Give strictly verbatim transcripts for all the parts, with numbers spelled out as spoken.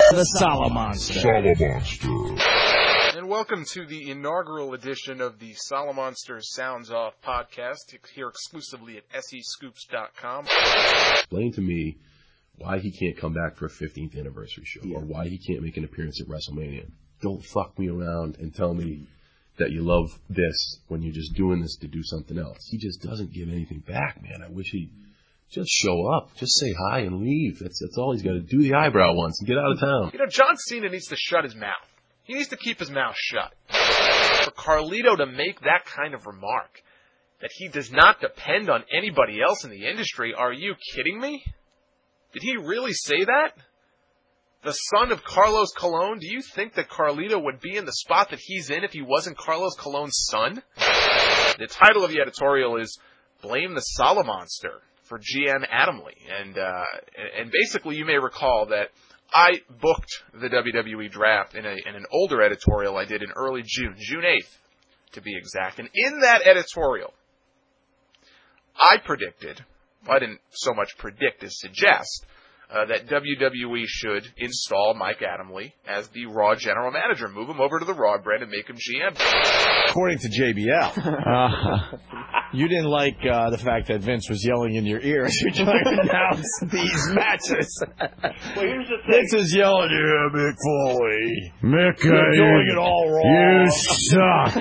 The Salamonster. Salamonster. And welcome to the inaugural edition of the Salamonster Sounds Off podcast, here exclusively at S E scoops dot com. Explain to me why he can't come back for a fifteenth anniversary show, yeah. or why he can't make an appearance at WrestleMania. Don't fuck me around and tell me that you love this when you're just doing this to do something else. He just doesn't give anything back, man. I wish he'd just show up. Just say hi and leave. That's that's all he's got to do. The eyebrow once and get out of town. You know, John Cena needs to shut his mouth. He needs to keep his mouth shut. For Carlito to make that kind of remark, that he does not depend on anybody else in the industry, are you kidding me? Did he really say that? The son of Carlos Colon? Do you think that Carlito would be in the spot that he's in if he wasn't Carlos Colon's son? The title of the editorial is Blame the Salamonster for G M Adamle. And, uh, and basically you may recall that I booked the W W E draft in, a, in an older editorial I did in early June, June eighth to be exact. And in that editorial, I predicted, well, I didn't so much predict as suggest, Uh, that W W E should install Mike Adamle as the Raw general manager. Move him over to the Raw brand and make him G M. According to J B L. uh, you didn't like uh, the fact that Vince was yelling in your ear as you're trying to announce these matches. Well, here's the thing. Vince is yelling, yeah, Mick Foley. Mick, you're uh, doing it all wrong. You suck.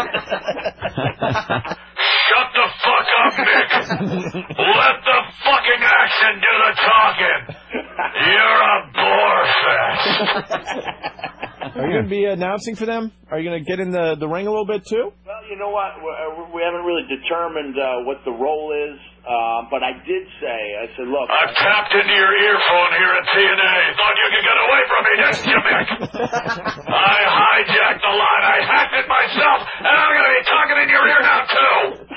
Shut the fuck up, Mick. Let the fucking action do the talking. You're a bore fest. Are you going to be announcing for them? Are you going to get in the, the ring a little bit, too? Well, you know what? We haven't really determined uh, what the role is, uh, but I did say, I said, look. I've tapped into your earphone here at T N A. Thought you could get away from me, didn't you, Mick? I hijacked the line. I hacked it myself, and I'm going to be talking in your ear now, too.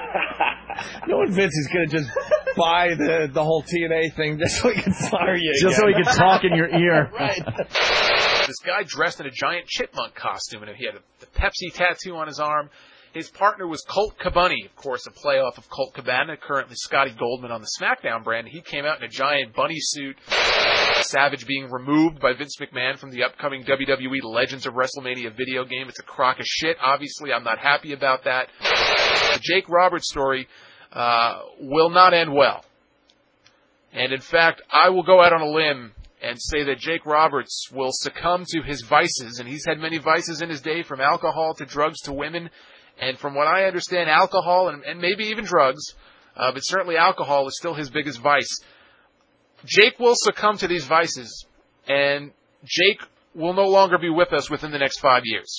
No one Vince is going to just buy the, the whole T N A thing just so he can fire you Just again. so he can talk in your ear. Right. This guy dressed in a giant chipmunk costume, and he had a, the Pepsi tattoo on his arm. His partner was Colt Cabana, of course, a playoff of Colt Cabana, currently Scotty Goldman on the SmackDown brand. He came out in a giant bunny suit. Savage being removed by Vince McMahon from the upcoming W W E Legends of WrestleMania video game. It's a crock of shit. Obviously, I'm not happy about that. The Jake Roberts story uh, will not end well. And in fact, I will go out on a limb and say that Jake Roberts will succumb to his vices, and he's had many vices in his day, from alcohol to drugs to women. And from what I understand, alcohol and, and maybe even drugs, uh, but certainly alcohol is still his biggest vice. Jake will succumb to these vices, and Jake will no longer be with us within the next five years.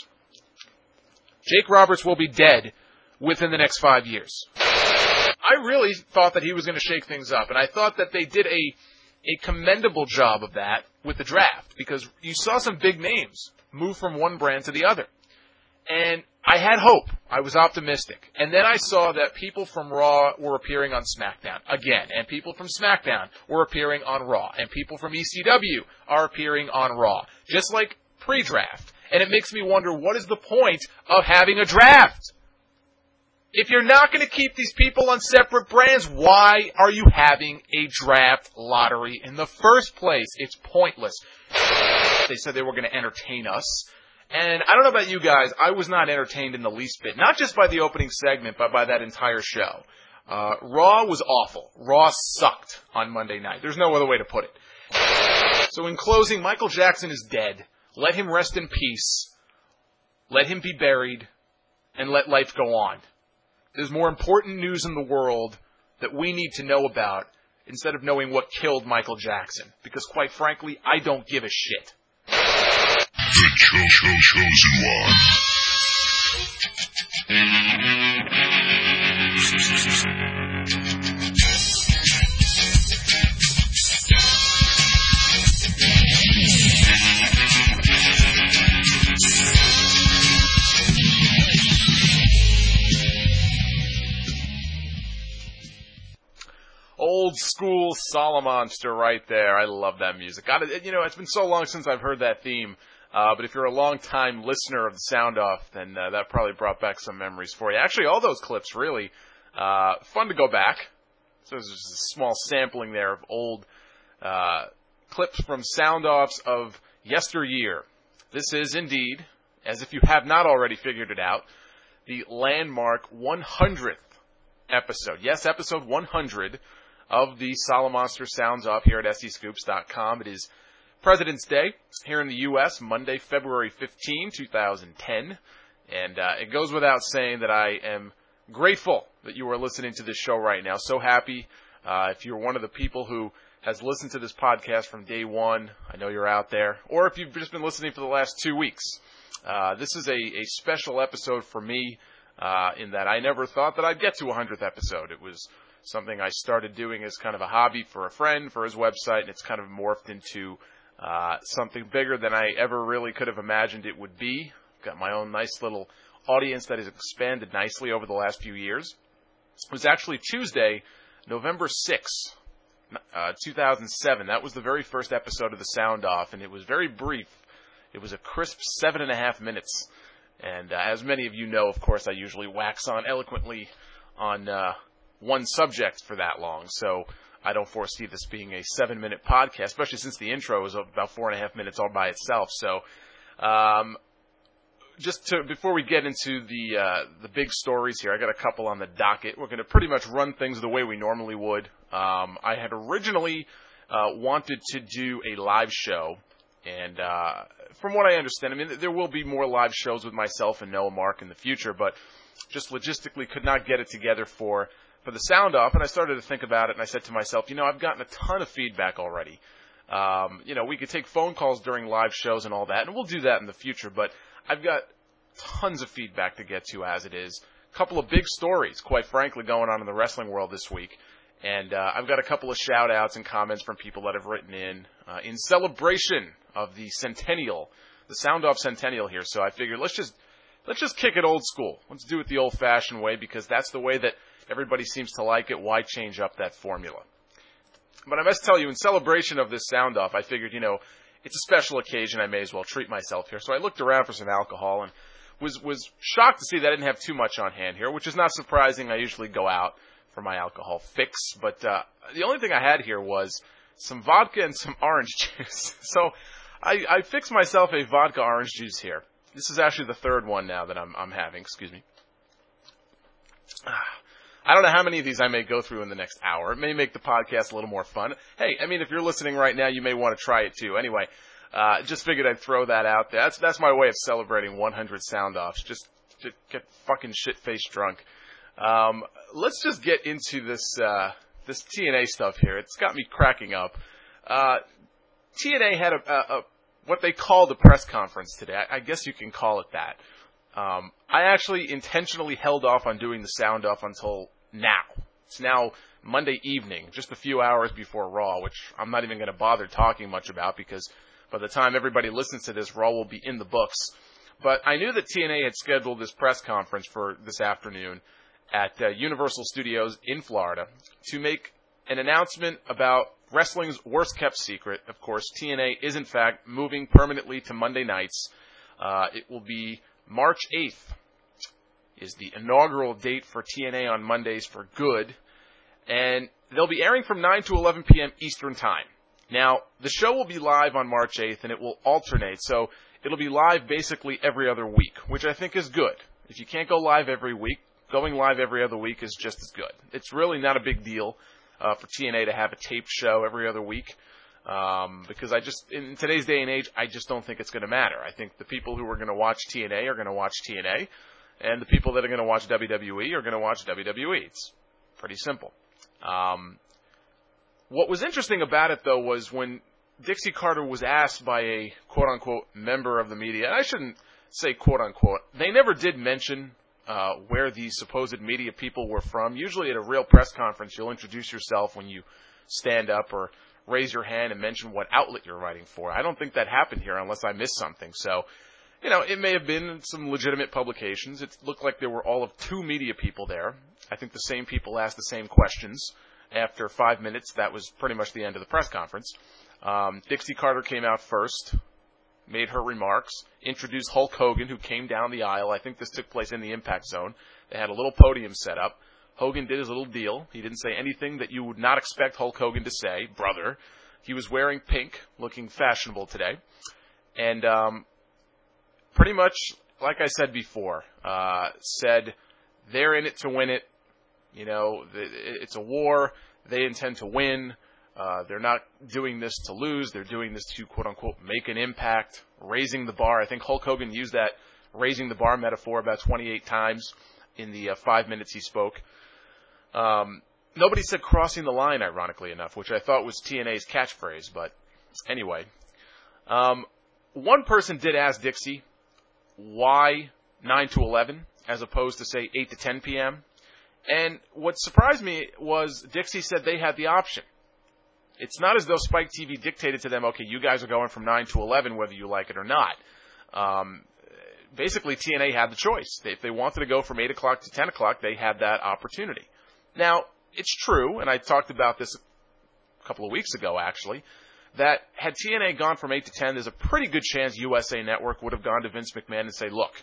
Jake Roberts will be dead within the next five years. I really thought that he was going to shake things up, and I thought that they did a a commendable job of that with the draft, because you saw some big names move from one brand to the other. And I had hope. I was optimistic. And then I saw that people from Raw were appearing on SmackDown again, and people from SmackDown were appearing on Raw, and people from E C W are appearing on Raw, just like pre-draft. And it makes me wonder, what is the point of having a draft? If you're not going to keep these people on separate brands, why are you having a draft lottery in the first place? It's pointless. They said they were going to entertain us. And I don't know about you guys, I was not entertained in the least bit. Not just by the opening segment, but by that entire show. Uh, Raw was awful. Raw sucked on Monday night. There's no other way to put it. So in closing, Michael Jackson is dead. Let him rest in peace. Let him be buried. And let life go on. There's more important news in the world that we need to know about instead of knowing what killed Michael Jackson. Because quite frankly, I don't give a shit. The cho- cho- chosen Old school Salamonster right there. I love that music. God, you know, it's been so long since I've heard that theme. Uh, but if you're a long-time listener of the Sound Off, then uh, that probably brought back some memories for you. Actually, all those clips, really, uh, fun to go back. So there's just a small sampling there of old uh, clips from Sound Offs of yesteryear. This is indeed, as if you have not already figured it out, the landmark one hundredth episode. Yes, episode one hundred of the Solomonster Sounds Off here at S E Scoops dot com. It is President's Day here in the U S, Monday, February fifteenth, twenty ten. And uh, it goes without saying that I am grateful that you are listening to this show right now. So happy. Uh, if you're one of the people who has listened to this podcast from day one, I know you're out there. Or if you've just been listening for the last two weeks. Uh, this is a, a special episode for me uh, in that I never thought that I'd get to a one hundredth episode. It was something I started doing as kind of a hobby for a friend, for his website, and it's kind of morphed into uh, something bigger than I ever really could have imagined it would be. Got my own nice little audience that has expanded nicely over the last few years. It was actually Tuesday, November sixth, uh, two thousand seven. That was the very first episode of the Sound Off, and it was very brief. It was a crisp seven and a half minutes. And uh, as many of you know, of course, I usually wax on eloquently on uh, one subject for that long. So I don't foresee this being a seven-minute podcast, especially since the intro is about four and a half minutes all by itself. So um, just to, before we get into the uh, the big stories here, I got a couple on the docket. We're going to pretty much run things the way we normally would. Um, I had originally uh, wanted to do a live show, and uh, from what I understand, I mean, there will be more live shows with myself and Noah Mark in the future, but just logistically could not get it together for, for the Sound Off, and I started to think about it, and I said to myself, you know, I've gotten a ton of feedback already. Um, you know, we could take phone calls during live shows and all that, and we'll do that in the future, but I've got tons of feedback to get to as it is. A couple of big stories, quite frankly, going on in the wrestling world this week. And uh, I've got a couple of shout-outs and comments from people that have written in uh, in celebration of the centennial, the Sound Off centennial here. So I figured let's just let's just kick it old school. Let's do it the old-fashioned way because that's the way that everybody seems to like it. Why change up that formula? But I must tell you, in celebration of this Sound Off, I figured, you know, it's a special occasion. I may as well treat myself here. So I looked around for some alcohol and was was shocked to see that I didn't have too much on hand here, which is not surprising. I usually go out for my alcohol fix, but uh, the only thing I had here was some vodka and some orange juice. So I, I fixed myself a vodka orange juice here. This is actually the third one now that I'm, I'm having. Excuse me. I don't know how many of these I may go through in the next hour. It may make the podcast a little more fun. Hey, I mean, if you're listening right now, you may want to try it too. Anyway, uh, just figured I'd throw that out there. That's that's my way of celebrating one hundred Sound Offs. Just, just get fucking shit-faced drunk. Um, let's just get into this, uh, this T N A stuff here. It's got me cracking up. Uh, T N A had a, a, a, what they called a press conference today. I, I guess you can call it that. Um, I actually intentionally held off on doing the Sound Off until now. It's now Monday evening, just a few hours before Raw, which I'm not even going to bother talking much about because by the time everybody listens to this, Raw will be in the books. But I knew that T N A had scheduled this press conference for this afternoon at uh, Universal Studios in Florida to make an announcement about wrestling's worst-kept secret. Of course, T N A is, in fact, moving permanently to Monday nights. Uh, it will be March eighth is the inaugural date for T N A on Mondays for good. And they'll be airing from nine to eleven p.m. Eastern Time. Now, the show will be live on March eighth, and it will alternate. So it'll be live basically every other week, which I think is good. If you can't go live every week, going live every other week is just as good. It's really not a big deal uh, for T N A to have a taped show every other week um, because I just, in today's day and age, I just don't think it's going to matter. I think the people who are going to watch T N A are going to watch T N A, and the people that are going to watch W W E are going to watch W W E. It's pretty simple. Um, what was interesting about it, though, was when Dixie Carter was asked by a quote-unquote member of the media, and I shouldn't say quote-unquote, they never did mention Uh, where these supposed media people were from. Usually at a real press conference, you'll introduce yourself when you stand up or raise your hand and mention what outlet you're writing for. I don't think that happened here unless I missed something. So, you know, it may have been some legitimate publications. It looked like there were all of two media people there. I think the same people asked the same questions. After five minutes, that was pretty much the end of the press conference. Um, Dixie Carter came out first, made her remarks, introduced Hulk Hogan, who came down the aisle. I think this took place in the Impact Zone. They had a little podium set up. Hogan did his little deal. He didn't say anything that you would not expect Hulk Hogan to say, brother. He was wearing pink, looking fashionable today. And um, pretty much, like I said before, uh, said they're in it to win it. You know, it's a war. They intend to win. Uh, they're not doing this to lose. They're doing this to, quote-unquote, make an impact, raising the bar. I think Hulk Hogan used that raising the bar metaphor about twenty-eight times in the uh, five minutes he spoke. Um, nobody said crossing the line, ironically enough, which I thought was T N A's catchphrase. But anyway, um, one person did ask Dixie why nine to eleven as opposed to, say, eight to ten p.m., and what surprised me was Dixie said they had the option. It's not as though Spike T V dictated to them, okay, you guys are going from nine to eleven whether you like it or not. Um, basically, T N A had the choice. They, if they wanted to go from eight o'clock to ten o'clock, they had that opportunity. Now, it's true, and I talked about this a couple of weeks ago, actually, that had T N A gone from eight to ten, there's a pretty good chance U S A Network would have gone to Vince McMahon and say, look,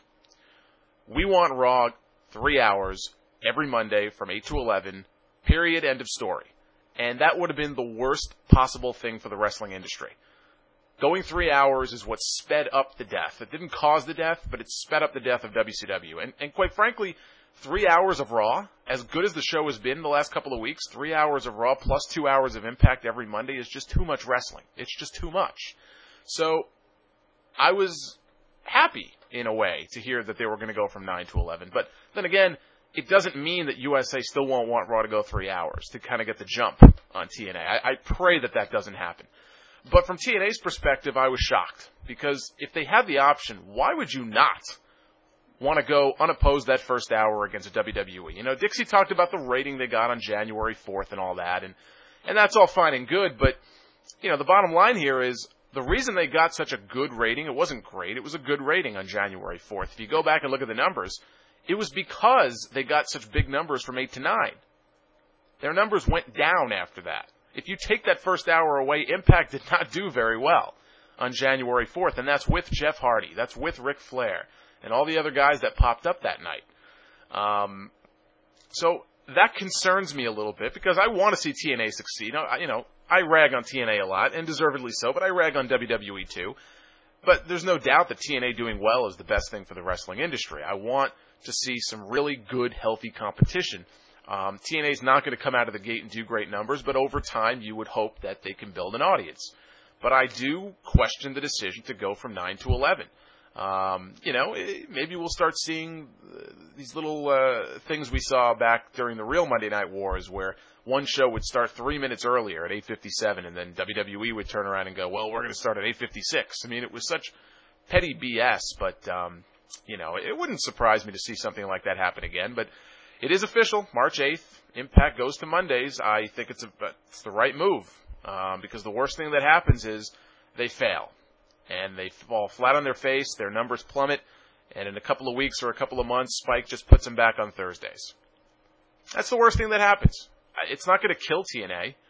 we want Raw three hours every Monday from eight to eleven, period, end of story. And that would have been the worst possible thing for the wrestling industry. Going three hours is what sped up the death. It didn't cause the death, but it sped up the death of W C W. And, and quite frankly, three hours of Raw, as good as the show has been the last couple of weeks, three hours of Raw plus two hours of Impact every Monday is just too much wrestling. It's just too much. So I was happy, in a way, to hear that they were going to go from nine to eleven. But then again, it doesn't mean that U S A still won't want Raw to go three hours to kind of get the jump on T N A. I, I pray that that doesn't happen. But from T N A's perspective, I was shocked. Because if they had the option, why would you not want to go unopposed that first hour against a W W E? You know, Dixie talked about the rating they got on January fourth and all that. And, and that's all fine and good. But, you know, the bottom line here is the reason they got such a good rating, it wasn't great. It was a good rating on January fourth. If you go back and look at the numbers, it was because they got such big numbers from eight to nine. Their numbers went down after that. If you take that first hour away, Impact did not do very well on January fourth, and that's with Jeff Hardy. That's with Ric Flair and all the other guys that popped up that night. Um, so that concerns me a little bit because I want to see T N A succeed. I, you know, I rag on T N A a lot, and deservedly so, but I rag on W W E too. But there's no doubt that T N A doing well is the best thing for the wrestling industry. I want to see some really good, healthy competition. Um, T N A is not going to come out of the gate and do great numbers, but over time you would hope that they can build an audience. But I do question the decision to go from nine to eleven. Um, you know, maybe we'll start seeing these little uh, things we saw back during the real Monday Night Wars where one show would start three minutes earlier at eight fifty-seven, and then W W E would turn around and go, well, we're going to start at eight fifty-six. I mean, it was such petty B S, but, um, you know, it wouldn't surprise me to see something like that happen again. But it is official, March eighth, Impact goes to Mondays. I think it's, a, it's the right move, um, because the worst thing that happens is they fail. And they fall flat on their face, their numbers plummet, and in a couple of weeks or a couple of months, Spike just puts them back on Thursdays. That's the worst thing that happens. It's not going to kill T N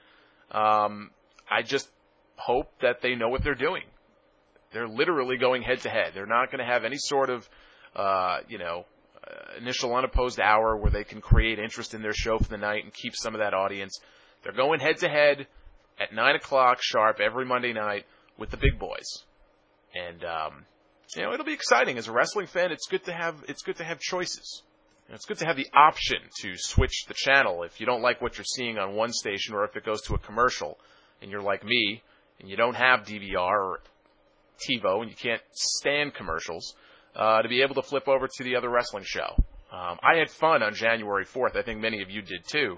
A. Um, I just hope that they know what they're doing. They're literally going head-to-head. They're not going to have any sort of, uh, you know, uh, initial unopposed hour where they can create interest in their show for the night and keep some of that audience. They're going head-to-head at nine o'clock sharp every Monday night with the big boys. And, um, you know, it'll be exciting. As a wrestling fan, it's good to have, it's good to have choices. You know, it's good to have the option to switch the channel if you don't like what you're seeing on one station or if it goes to a commercial and you're like me and you don't have D V R or TiVo and you can't stand commercials, uh, to be able to flip over to the other wrestling show. Um, I had fun on January fourth. I think many of you did too.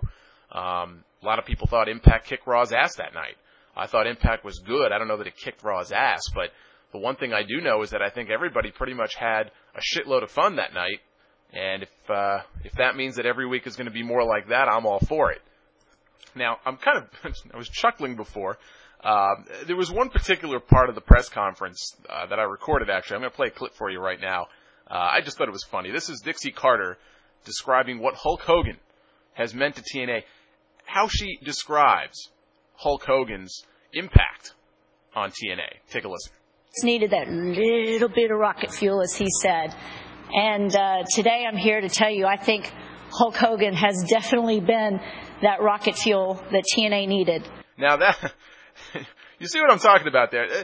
Um, a lot of people thought Impact kicked Raw's ass that night. I thought Impact was good. I don't know that it kicked Raw's ass, but the one thing I do know is that I think everybody pretty much had a shitload of fun that night. And if uh, if that means that every week is going to be more like that, I'm all for it. Now, I'm kind of, I was chuckling before. Uh, there was one particular part of the press conference uh, that I recorded, actually. I'm going to play a clip for you right now. Uh, I just thought it was funny. This is Dixie Carter describing what Hulk Hogan has meant to T N A, how she describes Hulk Hogan's impact on T N A. Take a listen. It's needed that little bit of rocket fuel, as he said. And uh, today I'm here to tell you I think Hulk Hogan has definitely been that rocket fuel that T N A needed. Now that, you see what I'm talking about there?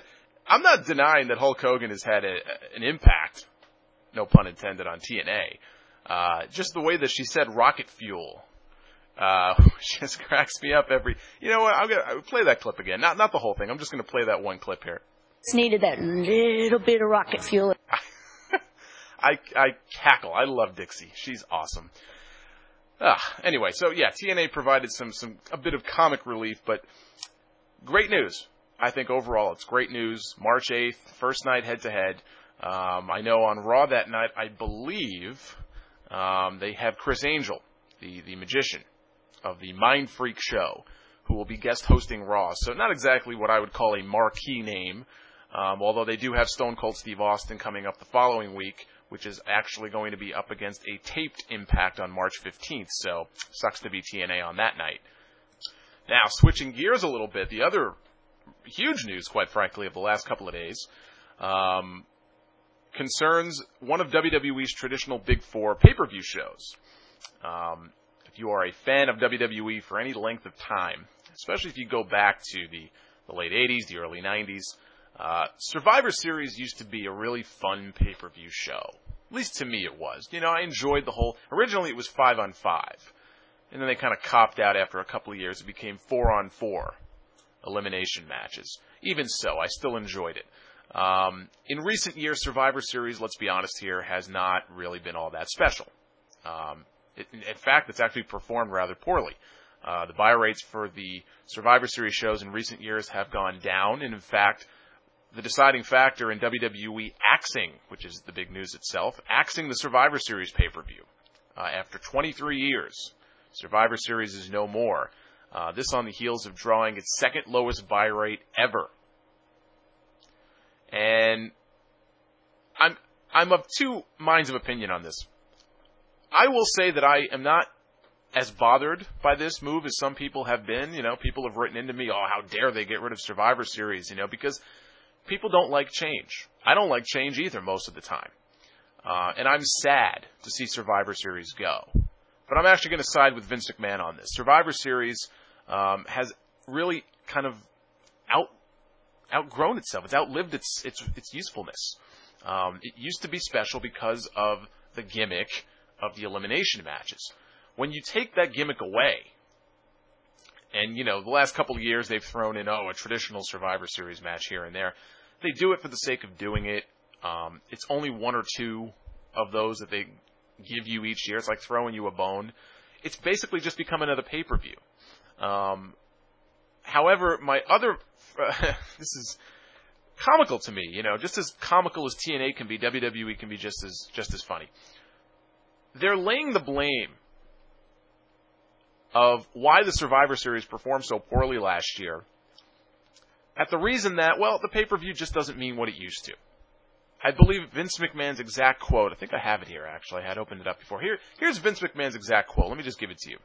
I'm not denying that Hulk Hogan has had a, an impact, no pun intended, on T N A. Uh, just the way that she said rocket fuel. Uh, just cracks me up every, you know what, I'm gonna I'll play that clip again. Not, not the whole thing. I'm just gonna play that one clip here. It's needed that little bit of rocket fuel. I, I cackle. I love Dixie. She's awesome. Ah, anyway, so yeah, T N A provided some, some, a bit of comic relief, but great news. I think overall it's great news. March eighth, first night head to head. Um, I know on Raw that night, I believe, um, they have Chris Angel, the, the magician of the Mind Freak show, who will be guest hosting Raw. So not exactly what I would call a marquee name, um, although they do have Stone Cold Steve Austin coming up the following week, which is actually going to be up against a taped Impact on March fifteenth. So sucks to be T N A on that night. Now, switching gears a little bit, the other huge news, quite frankly, of the last couple of days, um, concerns one of W W E's traditional Big Four pay-per-view shows. Um, if you are a fan of W W E for any length of time, especially if you go back to the, the late eighties, the early nineties, uh, Survivor Series used to be a really fun pay-per-view show. At least to me it was. You know, I enjoyed the whole, originally it was five on five. And then they kind of copped out after a couple of years. It became four on four elimination matches. Even so, I still enjoyed it. Um, in recent years, Survivor Series, let's be honest here, has not really been all that special. Um, it, in fact, it's actually performed rather poorly. Uh, the buy rates for the Survivor Series shows in recent years have gone down, and in fact, the deciding factor in W W E axing, which is the big news itself, axing the Survivor Series pay-per-view. Uh, after twenty-three years, Survivor Series is no more. Uh, this on the heels of drawing its second lowest buy rate ever. And I'm I'm of two minds of opinion on this. I will say that I am not as bothered by this move as some people have been. You know, people have written into me, oh, how dare they get rid of Survivor Series, you know, because people don't like change. I don't like change either most of the time. Uh, and I'm sad to see Survivor Series go. But I'm actually going to side with Vince McMahon on this. Survivor Series um, has really kind of out outgrown itself. It's outlived its its its usefulness. Um, it used to be special because of the gimmick of the elimination matches. When you take that gimmick away, and, you know, the last couple of years they've thrown in, oh, a traditional Survivor Series match here and there. They do it for the sake of doing it. Um, it's only one or two of those that they give you each year. It's like throwing you a bone. It's basically just become another pay-per-view. Um, however, my other... Uh, this is comical to me, you know. Just as comical as T N A can be, W W E can be just as just as funny. They're laying the blame of why the Survivor Series performed so poorly last year at the reason that, well, the pay-per-view just doesn't mean what it used to. I believe Vince McMahon's exact quote, I think I have it here actually, I had opened it up before. Here, here's Vince McMahon's exact quote. Let me just give it to you.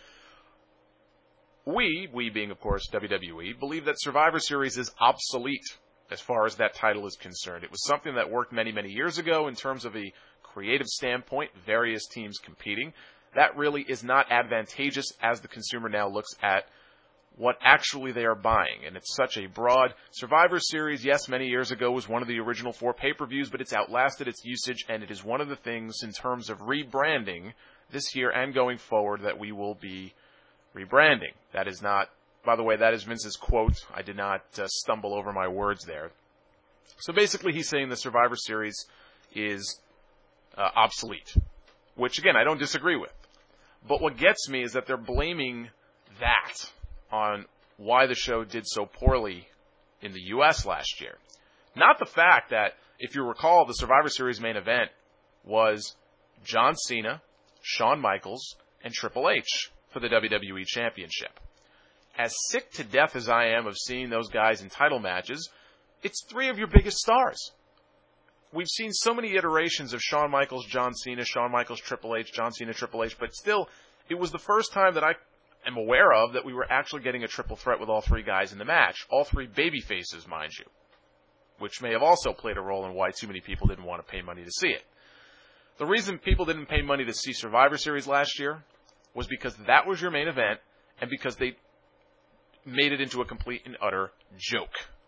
We, we being of course W W E, believe that Survivor Series is obsolete as far as that title is concerned. It was something that worked many, many years ago in terms of a creative standpoint, various teams competing. That really is not advantageous as the consumer now looks at what actually they are buying. And it's such a broad Survivor Series, yes, many years ago was one of the original four pay-per-views, but it's outlasted its usage, and it is one of the things in terms of rebranding this year and going forward that we will be rebranding. That is not, by the way, that is Vince's quote. I did not uh, stumble over my words there. So basically he's saying the Survivor Series is uh, obsolete, which again, I don't disagree with. But what gets me is that they're blaming that on why the show did so poorly in the U S last year. Not the fact that, if you recall, the Survivor Series main event was John Cena, Shawn Michaels, and Triple H for the W W E Championship. As sick to death as I am of seeing those guys in title matches, it's three of your biggest stars. We've seen so many iterations of Shawn Michaels, John Cena, Shawn Michaels, Triple H, John Cena, Triple H, but still, it was the first time that I am aware of that we were actually getting a triple threat with all three guys in the match. All three baby faces, mind you, which may have also played a role in why too many people didn't want to pay money to see it. The reason people didn't pay money to see Survivor Series last year was because that was your main event and because they made it into a complete and utter joke.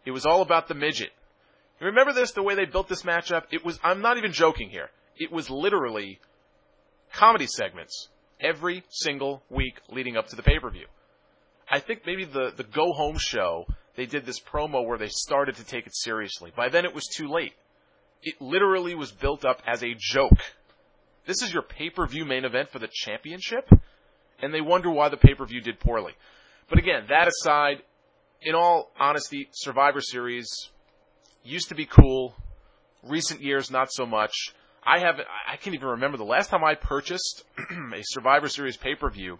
It was all about the midget. You remember this, the way they built this matchup? It was, I'm not even joking here. It was literally comedy segments every single week leading up to the pay-per-view. I think maybe the, the Go Home show, they did this promo where they started to take it seriously. By then it was too late. It literally was built up as a joke. This is your pay-per-view main event for the championship? And they wonder why the pay-per-view did poorly. But again, that aside, in all honesty, Survivor Series used to be cool. Recent years, not so much. I haven't, I can't even remember the last time I purchased a Survivor Series pay-per-view.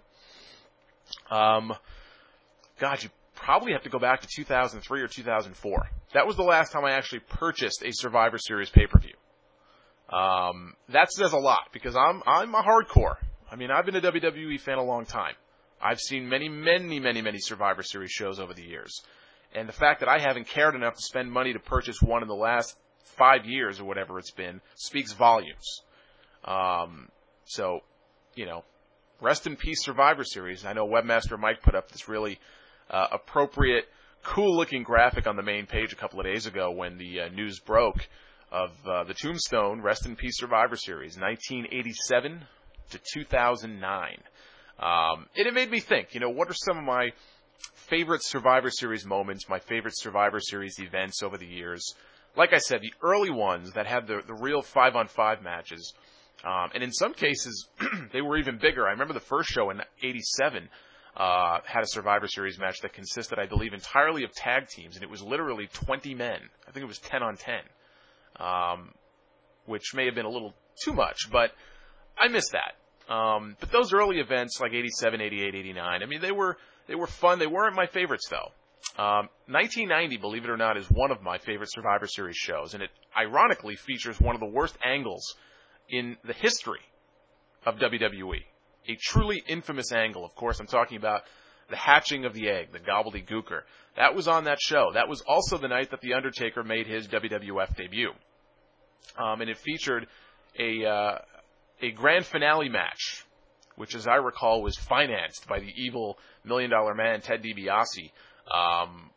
Um, God, you probably have to go back to two thousand three or two thousand four. That was the last time I actually purchased a Survivor Series pay-per-view. Um, that says a lot because I'm, I'm a hardcore. I mean, I've been a W W E fan a long time. I've seen many, many, many, many Survivor Series shows over the years. And the fact that I haven't cared enough to spend money to purchase one in the last five years or whatever it's been speaks volumes. Um, so, you know, rest in peace Survivor Series. I know Webmaster Mike put up this really uh, appropriate, cool-looking graphic on the main page a couple of days ago when the uh, news broke of uh, the tombstone, Rest in Peace Survivor Series, nineteen eighty-seven to two thousand nine. Um, and it made me think, you know, what are some of my favorite Survivor Series moments, my favorite Survivor Series events over the years? Like I said, the early ones that had the, the real five-on-five matches, um, and in some cases, they were even bigger. I remember the first show in eighty-seven uh, had a Survivor Series match that consisted, I believe, entirely of tag teams, and it was literally twenty men. I think it was ten on ten, um, which may have been a little too much, but I miss that. Um, but those early events, like eighty-seven, eighty-eight, eighty-nine, I mean, they were they were fun. They weren't my favorites, though. Um, nineteen ninety, believe it or not, is one of my favorite Survivor Series shows, and it ironically features one of the worst angles in the history of W W E. A truly infamous angle. Of course, I'm talking about the hatching of the egg, the gobbledygooker. That was on that show. That was also the night that The Undertaker made his W W F debut. Um, and it featured a... Uh, A grand finale match, which, as I recall, was financed by the evil Million Dollar Man, Ted DiBiase, um,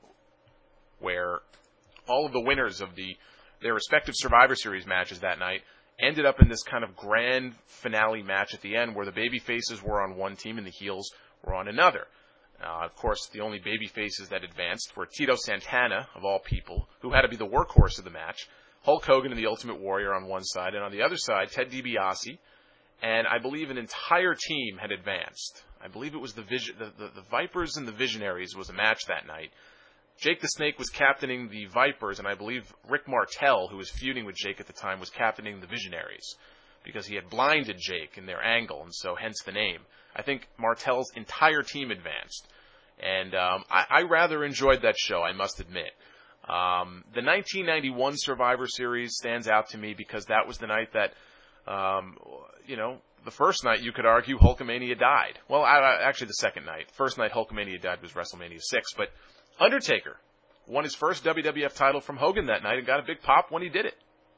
where all of the winners of the their respective Survivor Series matches that night ended up in this kind of grand finale match at the end where the baby faces were on one team and the heels were on another. Uh, of course, the only baby faces that advanced were Tito Santana, of all people, who had to be the workhorse of the match, Hulk Hogan and the Ultimate Warrior on one side, and on the other side, Ted DiBiase, and I believe an entire team had advanced. I believe it was the, Vision, the, the, the Vipers and the Visionaries was a match that night. Jake the Snake was captaining the Vipers, and I believe Rick Martel, who was feuding with Jake at the time, was captaining the Visionaries, because he had blinded Jake in their angle, and so hence the name. I think Martel's entire team advanced, and um, I, I rather enjoyed that show, I must admit. Um, the nineteen ninety-one Survivor Series stands out to me because that was the night that, um, you know, the first night you could argue Hulkamania died. Well, I, I, actually the second night. First night Hulkamania died was WrestleMania six, but Undertaker won his first W W F title from Hogan that night and got a big pop when he did it.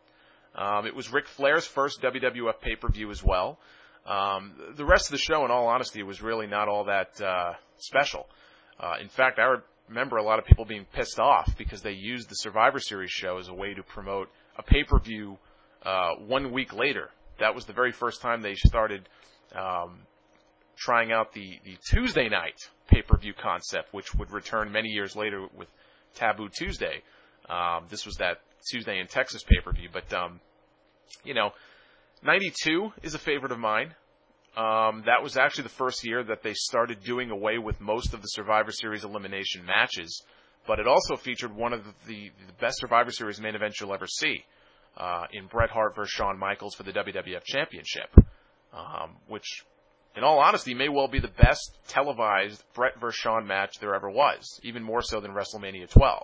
Um, it was Ric Flair's first W W F pay-per-view as well. Um, the rest of the show, in all honesty, was really not all that uh, special. Uh, in fact, I remember a lot of people being pissed off because they used the Survivor Series show as a way to promote a pay-per-view uh, one week later. That was the very first time they started um, trying out the, the Tuesday night pay-per-view concept, which would return many years later with Taboo Tuesday. Um, this was that Tuesday in Texas pay-per-view. But, um, you know, ninety-two is a favorite of mine. Um, that was actually the first year that they started doing away with most of the Survivor Series elimination matches. But it also featured one of the, the, the best Survivor Series main events you'll ever see. Uh, in Bret Hart versus Shawn Michaels for the W W F Championship, um, which, in all honesty, may well be the best televised Bret versus Shawn match there ever was, even more so than WrestleMania twelve.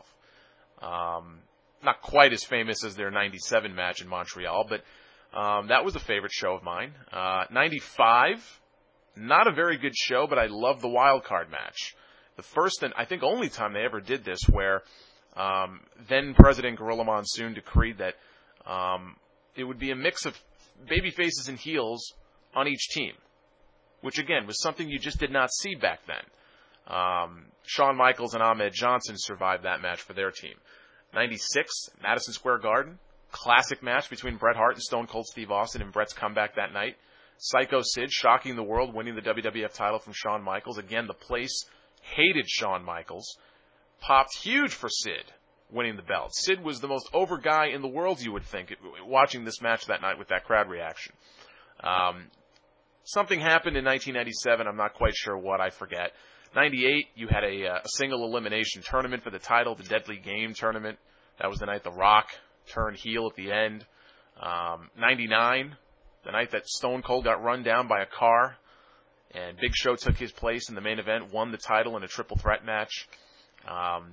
Um, not quite as famous as their ninety-seven match in Montreal, but um, that was a favorite show of mine. Uh, ninety-five, not a very good show, but I love the wild card match. The first and I think only time they ever did this, where um, then President Gorilla Monsoon decreed that Um, it would be a mix of baby faces and heels on each team, which, again, was something you just did not see back then. Um, Shawn Michaels and Ahmed Johnson survived that match for their team. ninety-six, Madison Square Garden. Classic match between Bret Hart and Stone Cold Steve Austin in Bret's comeback that night. Psycho Sid shocking the world, winning the W W F title from Shawn Michaels. Again, the place hated Shawn Michaels. Popped huge for Sid winning the belt. Sid was the most over guy in the world, you would think, watching this match that night with that crowd reaction. Um, something happened in nineteen ninety-seven. I'm not quite sure what. I forget. ninety-eight, you had a, a single elimination tournament for the title, the Deadly Game tournament. That was the night The Rock turned heel at the end. Um, ninety-nine, the night that Stone Cold got run down by a car, and Big Show took his place in the main event, won the title in a triple threat match. Um,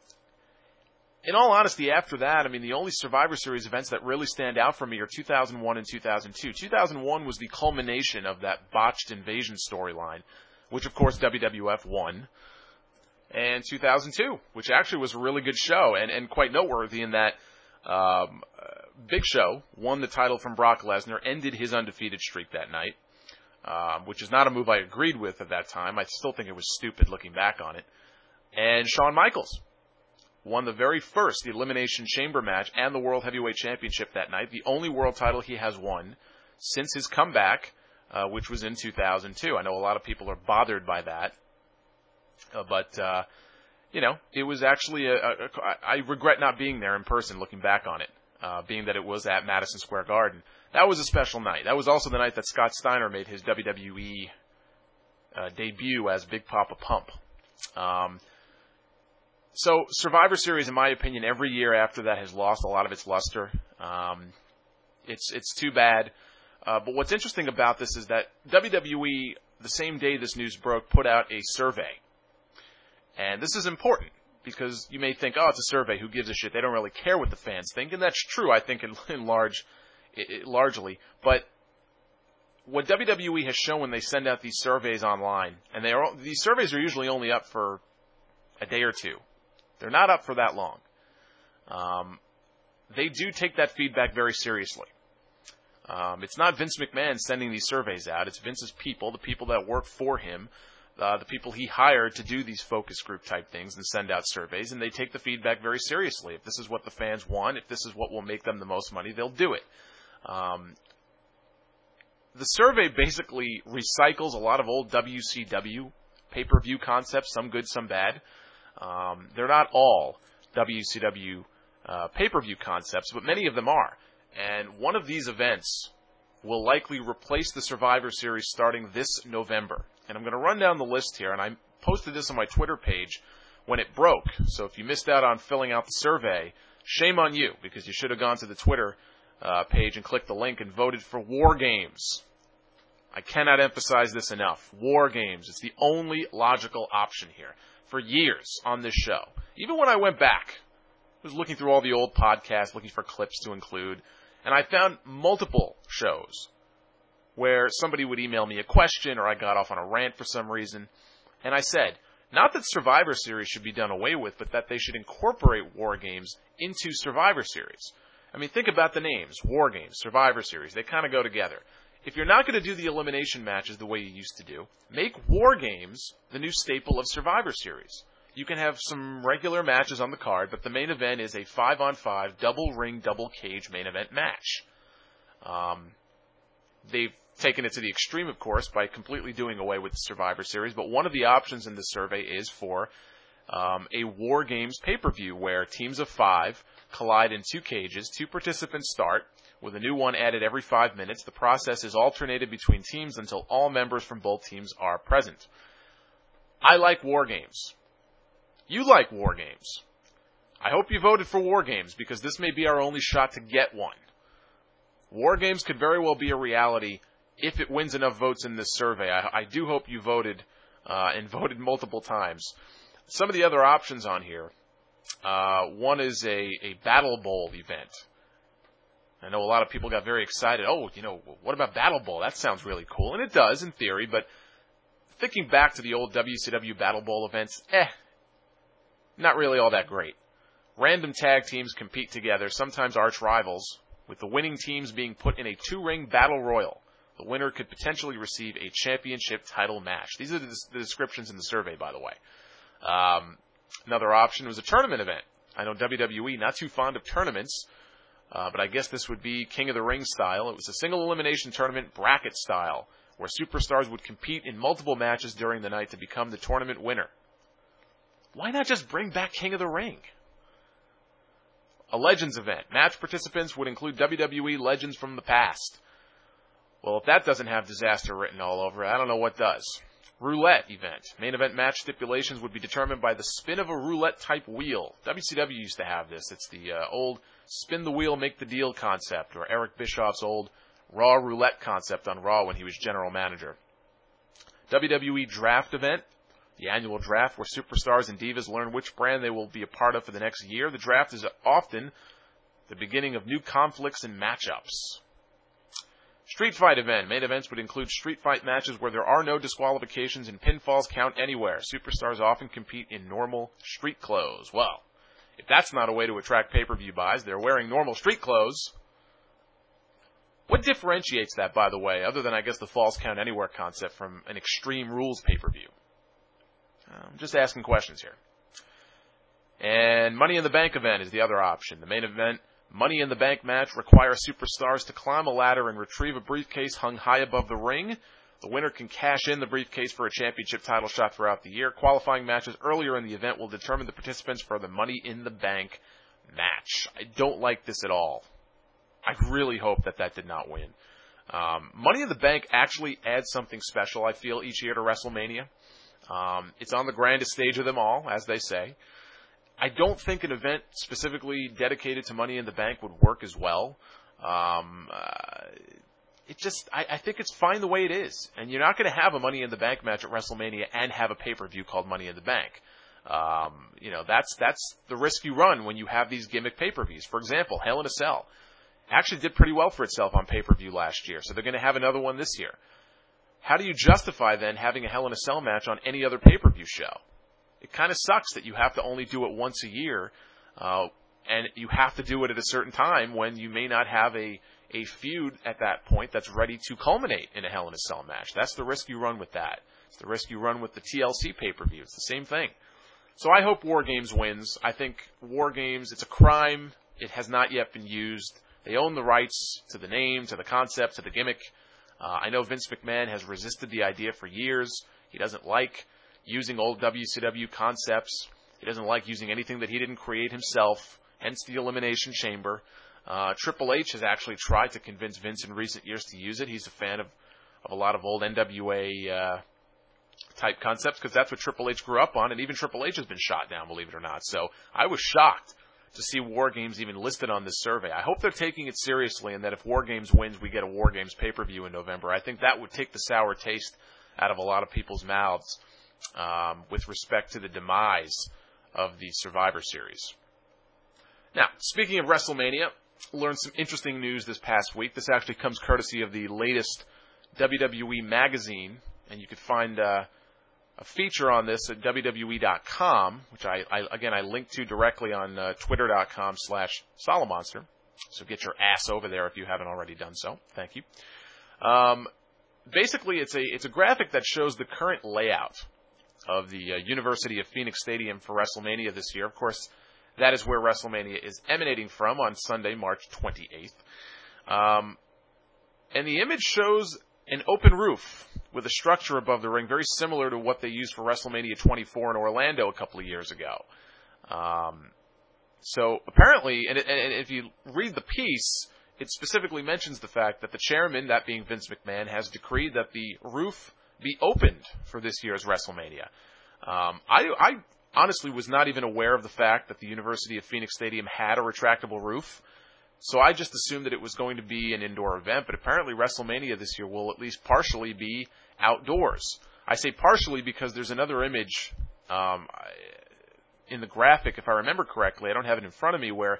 in all honesty, after that, I mean, the only Survivor Series events that really stand out for me are two thousand one and two thousand two. two thousand one was the culmination of that botched invasion storyline, which, of course, W W F won. And two thousand two, which actually was a really good show and, and quite noteworthy in that um, uh, Big Show won the title from Brock Lesnar, ended his undefeated streak that night, uh, which is not a move I agreed with at that time. I still think it was stupid looking back on it. And Shawn Michaels won the very first Elimination Chamber match and the World Heavyweight Championship that night, the only world title he has won since his comeback, uh, which was in two thousand two. I know a lot of people are bothered by that. Uh, but, uh, you know, it was actually a, a, a, I regret not being there in person looking back on it, uh, being that it was at Madison Square Garden. That was a special night. That was also the night that Scott Steiner made his W W E uh, debut as Big Papa Pump. Um, so Survivor Series, in my opinion, every year after that has lost a lot of its luster. Um, it's, it's too bad. Uh, but what's interesting about this is that W W E, the same day this news broke, put out a survey. And this is important because you may think, oh, it's a survey. Who gives a shit? They don't really care what the fans think. And that's true, I think, in, in large, it, largely. But what W W E has shown when they send out these surveys online, and they are, these surveys are usually only up for a day or two. They're not up for that long. Um, they do take that feedback very seriously. Um, it's not Vince McMahon sending these surveys out. It's Vince's people, the people that work for him, uh, the people he hired to do these focus group type things and send out surveys, and they take the feedback very seriously. If this is what the fans want, if this is what will make them the most money, they'll do it. Um, the survey basically recycles a lot of old W C W pay-per-view concepts, some good, some bad. Um, they're not all W C W uh, pay-per-view concepts, but many of them are. And one of these events will likely replace the Survivor Series starting this November. And I'm going to run down the list here, and I posted this on my Twitter page when it broke. So if you missed out on filling out the survey, shame on you, because you should have gone to the Twitter uh, page and clicked the link and voted for War Games. I cannot emphasize this enough. War Games. It's the only logical option here. For years on this show, even when I went back, I was looking through all the old podcasts, looking for clips to include, and I found multiple shows where somebody would email me a question or I got off on a rant for some reason, and I said, not that Survivor Series should be done away with, but that they should incorporate War Games into Survivor Series. I mean, think about the names, War Games, Survivor Series, they kind of go together. If you're not going to do the elimination matches the way you used to do, make War Games the new staple of Survivor Series. You can have some regular matches on the card, but the main event is a five-on-five, double-ring, double-cage main event match. Um, they've taken it to the extreme, of course, by completely doing away with the Survivor Series, but one of the options in the survey is for um, a War Games pay-per-view where teams of five collide in two cages, two participants start, with a new one added every five minutes. The process is alternated between teams until all members from both teams are present. I like War Games. You like War Games. I hope you voted for War Games, because this may be our only shot to get one. War Games could very well be a reality if it wins enough votes in this survey. I, I do hope you voted, uh, and voted multiple times. Some of the other options on here, uh, one is a, a Battle Bowl event. I know a lot of people got very excited. Oh, you know, what about Battle Bowl? That sounds really cool. And it does, in theory, but thinking back to the old W C W Battle Bowl events, eh, not really all that great. Random tag teams compete together, sometimes arch rivals, with the winning teams being put in a two-ring battle royal. The winner could potentially receive a championship title match. These are the, the descriptions in the survey, by the way. Um, another option was a tournament event. I know W W E, not too fond of tournaments, uh, but I guess this would be King of the Ring style. It was a single elimination tournament bracket style, where superstars would compete in multiple matches during the night to become the tournament winner. Why not just bring back King of the Ring? A Legends event. Match participants would include W W E legends from the past. Well, if that doesn't have disaster written all over it, I don't know what does. Roulette event. Main event match stipulations would be determined by the spin of a roulette-type wheel. W C W used to have this. It's the uh, old spin the wheel, make the deal concept, or Eric Bischoff's old Raw roulette concept on Raw when he was general manager. W W E draft event. The annual draft where superstars and divas learn which brand they will be a part of for the next year. The draft is often the beginning of new conflicts and matchups. Street fight event. Main events would include street fight matches where there are no disqualifications and pinfalls count anywhere. Superstars often compete in normal street clothes. Well, if that's not a way to attract pay-per-view buys, they're wearing normal street clothes. What differentiates that, by the way, other than, I guess, the falls count anywhere concept from an Extreme Rules pay-per-view? I'm just asking questions here. And Money in the Bank event is the other option. The main event Money in the Bank match requires superstars to climb a ladder and retrieve a briefcase hung high above the ring. The winner can cash in the briefcase for a championship title shot throughout the year. Qualifying matches earlier in the event will determine the participants for the Money in the Bank match. I don't like this at all. I really hope that that did not win. Um, Money in the Bank actually adds something special, I feel, each year to WrestleMania. Um, it's on the grandest stage of them all, as they say. I don't think an event specifically dedicated to Money in the Bank would work as well. Um, uh, it just, I, I think it's fine the way it is. And you're not going to have a Money in the Bank match at WrestleMania and have a pay-per-view called Money in the Bank. Um, you know, that's, that's the risk you run when you have these gimmick pay-per-views. For example, Hell in a Cell actually did pretty well for itself on pay-per-view last year, so they're going to have another one this year. How do you justify then having a Hell in a Cell match on any other pay-per-view show? It kind of sucks that you have to only do it once a year, uh, and you have to do it at a certain time when you may not have a, a feud at that point that's ready to culminate in a Hell in a Cell match. That's the risk you run with that. It's the risk you run with the T L C pay-per-view. It's the same thing. So I hope War Games wins. I think War Games, it's a crime. It has not yet been used. They own the rights to the name, to the concept, to the gimmick. Uh, I know Vince McMahon has resisted the idea for years. He doesn't like using old W C W concepts. He doesn't like using anything that he didn't create himself, hence the Elimination Chamber. Uh, Triple H has actually tried to convince Vince in recent years to use it. He's a fan of, of a lot of old N W A uh, type concepts because that's what Triple H grew up on, and even Triple H has been shot down, believe it or not. So I was shocked to see War Games even listed on this survey. I hope they're taking it seriously and that if War Games wins, we get a War Games pay-per-view in November. I think that would take the sour taste out of a lot of people's mouths um, with respect to the demise of the Survivor Series. Now, speaking of WrestleMania, learned some interesting news this past week. This actually comes courtesy of the latest W W E magazine, and you could find uh, a feature on this at W W E dot com, which I, I again, I linked to directly on uh, Twitter dot com slash Solomonster. So get your ass over there if you haven't already done so. Thank you. Um, basically, it's a it's a graphic that shows the current layout of the uh, University of Phoenix Stadium for WrestleMania this year. Of course, that is where WrestleMania is emanating from on Sunday, March twenty-eighth. Um, and the image shows an open roof with a structure above the ring, very similar to what they used for WrestleMania twenty-four in Orlando a couple of years ago. Um, so apparently, and, and, and if you read the piece, it specifically mentions the fact that the chairman, that being Vince McMahon, has decreed that the roof be opened for this year's WrestleMania. Um, I, I honestly was not even aware of the fact that the University of Phoenix Stadium had a retractable roof. So I just assumed that it was going to be an indoor event, but apparently WrestleMania this year will at least partially be outdoors. I say partially because there's another image um, in the graphic, if I remember correctly. I don't have it in front of me, where,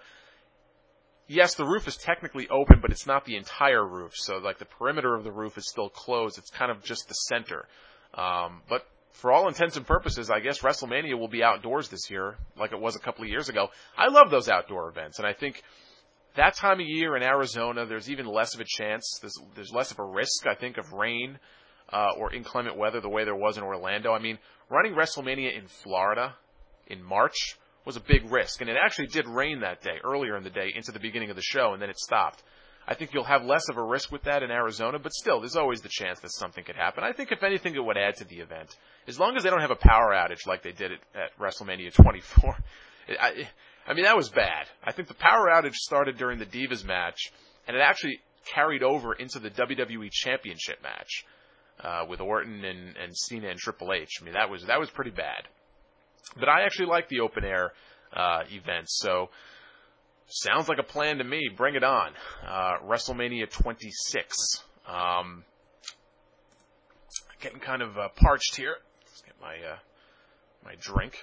yes, the roof is technically open, but it's not the entire roof. So, like, the perimeter of the roof is still closed. It's kind of just the center. Um, but for all intents and purposes, I guess WrestleMania will be outdoors this year, like it was a couple of years ago. I love those outdoor events, and I think that time of year in Arizona, there's even less of a chance, there's, there's less of a risk, I think, of rain uh, or inclement weather the way there was in Orlando. I mean, running WrestleMania in Florida in March was a big risk. And it actually did rain that day, earlier in the day, into the beginning of the show, and then it stopped. I think you'll have less of a risk with that in Arizona, but still, there's always the chance that something could happen. I think, if anything, it would add to the event. As long as they don't have a power outage like they did at, at WrestleMania twenty-four. I, I mean, that was bad. I think the power outage started during the Divas match, and it actually carried over into the W W E Championship match uh, with Orton and, and Cena and Triple H. I mean, that was that was pretty bad. But I actually like the open air uh, events, so sounds like a plan to me. Bring it on. Uh, WrestleMania twenty-six. Um, getting kind of uh, parched here. Let's get my uh, my drink.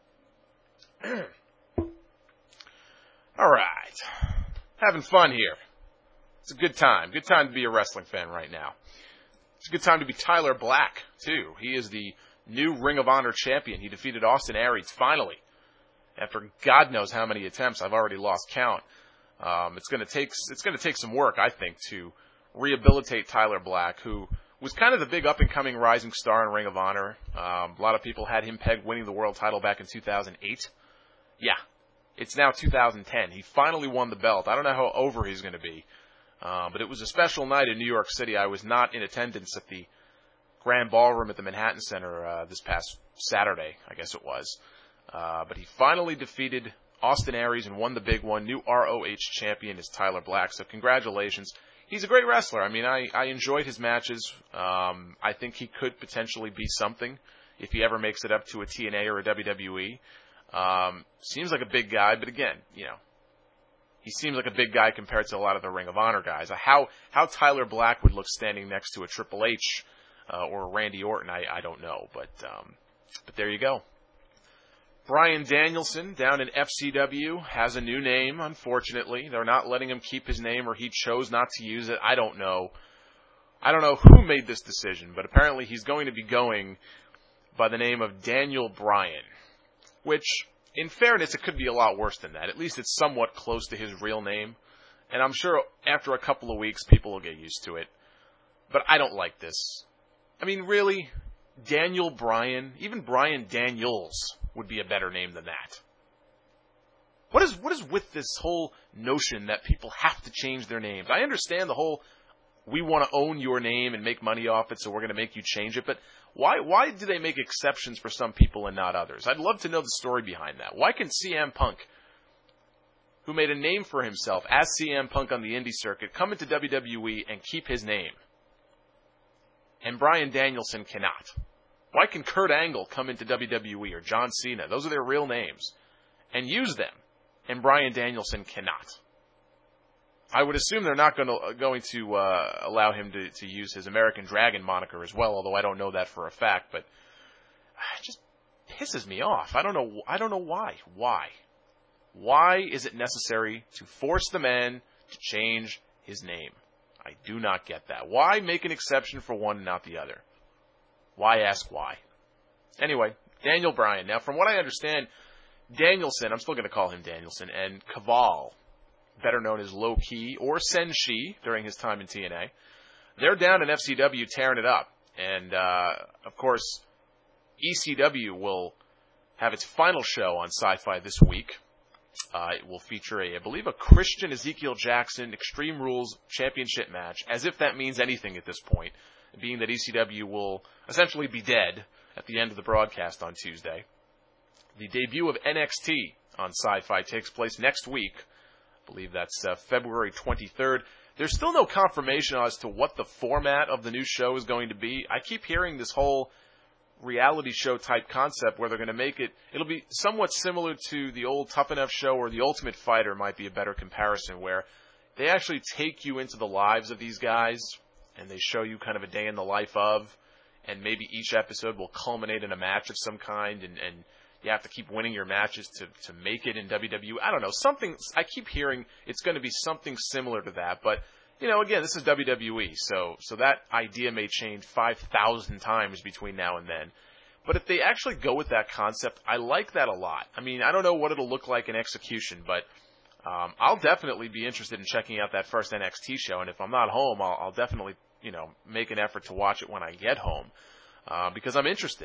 All right. Having fun here. It's a good time. Good time to be a wrestling fan right now. It's a good time to be Tyler Black, too. He is the new Ring of Honor champion. He defeated Austin Aries, finally. After God knows how many attempts, I've already lost count. Um, it's going to take it's going to take some work, I think, to rehabilitate Tyler Black, who was kind of the big up-and-coming rising star in Ring of Honor. Um, a lot of people had him pegged winning the world title back in two thousand eight. Yeah, it's now two thousand ten. He finally won the belt. I don't know how over he's going to be, uh, but it was a special night in New York City. I was not in attendance at the Grand Ballroom at the Manhattan Center uh, this past Saturday, I guess it was. Uh, but he finally defeated Austin Aries and won the big one. New R O H champion is Tyler Black, so congratulations. He's a great wrestler. I mean, I, I enjoyed his matches. Um, I think he could potentially be something if he ever makes it up to a T N A or a W W E. Um, seems like a big guy, but again, you know, he seems like a big guy compared to a lot of the Ring of Honor guys. How how Tyler Black would look standing next to a Triple H uh, or a Randy Orton, I, I don't know, but um, but there you go. Bryan Danielson down in F C W has a new name, unfortunately. They're not letting him keep his name, or he chose not to use it. I don't know. I don't know who made this decision, but apparently he's going to be going by the name of Daniel Bryan, which, in fairness, it could be a lot worse than that. At least it's somewhat close to his real name, and I'm sure after a couple of weeks people will get used to it. But I don't like this. I mean, really, Daniel Bryan, even Bryan Daniels would be a better name than that. What is what is with this whole notion that people have to change their names? I understand the whole, we want to own your name and make money off it, so we're going to make you change it, but why why do they make exceptions for some people and not others? I'd love to know the story behind that. Why can C M Punk, who made a name for himself as C M Punk on the indie circuit, come into W W E and keep his name, and Bryan Danielson cannot? Why can Kurt Angle come into W W E or John Cena? Those are their real names. And use them. And Bryan Danielson cannot. I would assume they're not going to, going to uh, allow him to, to use his American Dragon moniker as well, although I don't know that for a fact. But it just pisses me off. I don't know, I don't know why. Why? Why is it necessary to force the man to change his name? I do not get that. Why make an exception for one and not the other? Why ask why? Anyway, Daniel Bryan. Now, from what I understand, Danielson, I'm still going to call him Danielson, and Kaval, better known as Low Ki or Senshi during his time in T N A, they're down in F C W tearing it up. And, uh, of course, E C W will have its final show on Sci-Fi this week. Uh, it will feature, a, I believe, a Christian Ezekiel Jackson Extreme Rules Championship match, as if that means anything at this point, being that E C W will essentially be dead at the end of the broadcast on Tuesday. The debut of N X T on Sci-Fi takes place next week. I believe that's uh, February twenty-third. There's still no confirmation as to what the format of the new show is going to be. I keep hearing this whole reality show type concept where they're going to make it, it'll be somewhat similar to the old Tough Enough show, or the Ultimate Fighter might be a better comparison, where they actually take you into the lives of these guys, and they show you kind of a day in the life of, and maybe each episode will culminate in a match of some kind, and, and you have to keep winning your matches to, to make it in W W E. I don't know, something, I keep hearing it's going to be something similar to that, but, you know, again, this is W W E, so, so that idea may change five thousand times between now and then. But if they actually go with that concept, I like that a lot. I mean, I don't know what it'll look like in execution, but um, I'll definitely be interested in checking out that first N X T show, and if I'm not home, I'll, I'll definitely, you know, make an effort to watch it when I get home, uh, because I'm interested.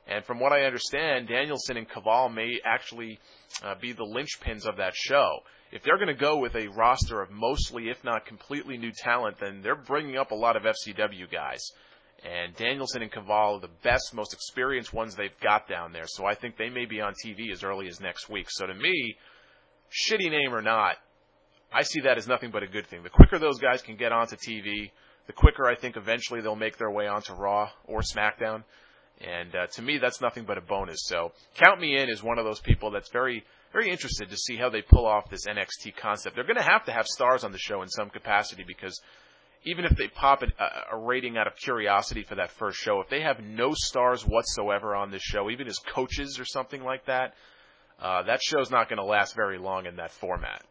And from what I understand, Danielson and Kaval may actually uh, be the linchpins of that show. If they're going to go with a roster of mostly, if not completely new talent, then they're bringing up a lot of F C W guys. And Danielson and Kaval are the best, most experienced ones they've got down there. So I think they may be on T V as early as next week. So to me, shitty name or not, I see that as nothing but a good thing. The quicker those guys can get onto T V, the quicker I think eventually they'll make their way onto Raw or SmackDown. And uh, to me, that's nothing but a bonus. So count me in as one of those people that's very, very interested to see how they pull off this N X T concept. They're going to have to have stars on the show in some capacity, because even if they pop a, a rating out of curiosity for that first show, if they have no stars whatsoever on this show, even as coaches or something like that, uh, that show's not going to last very long in that format.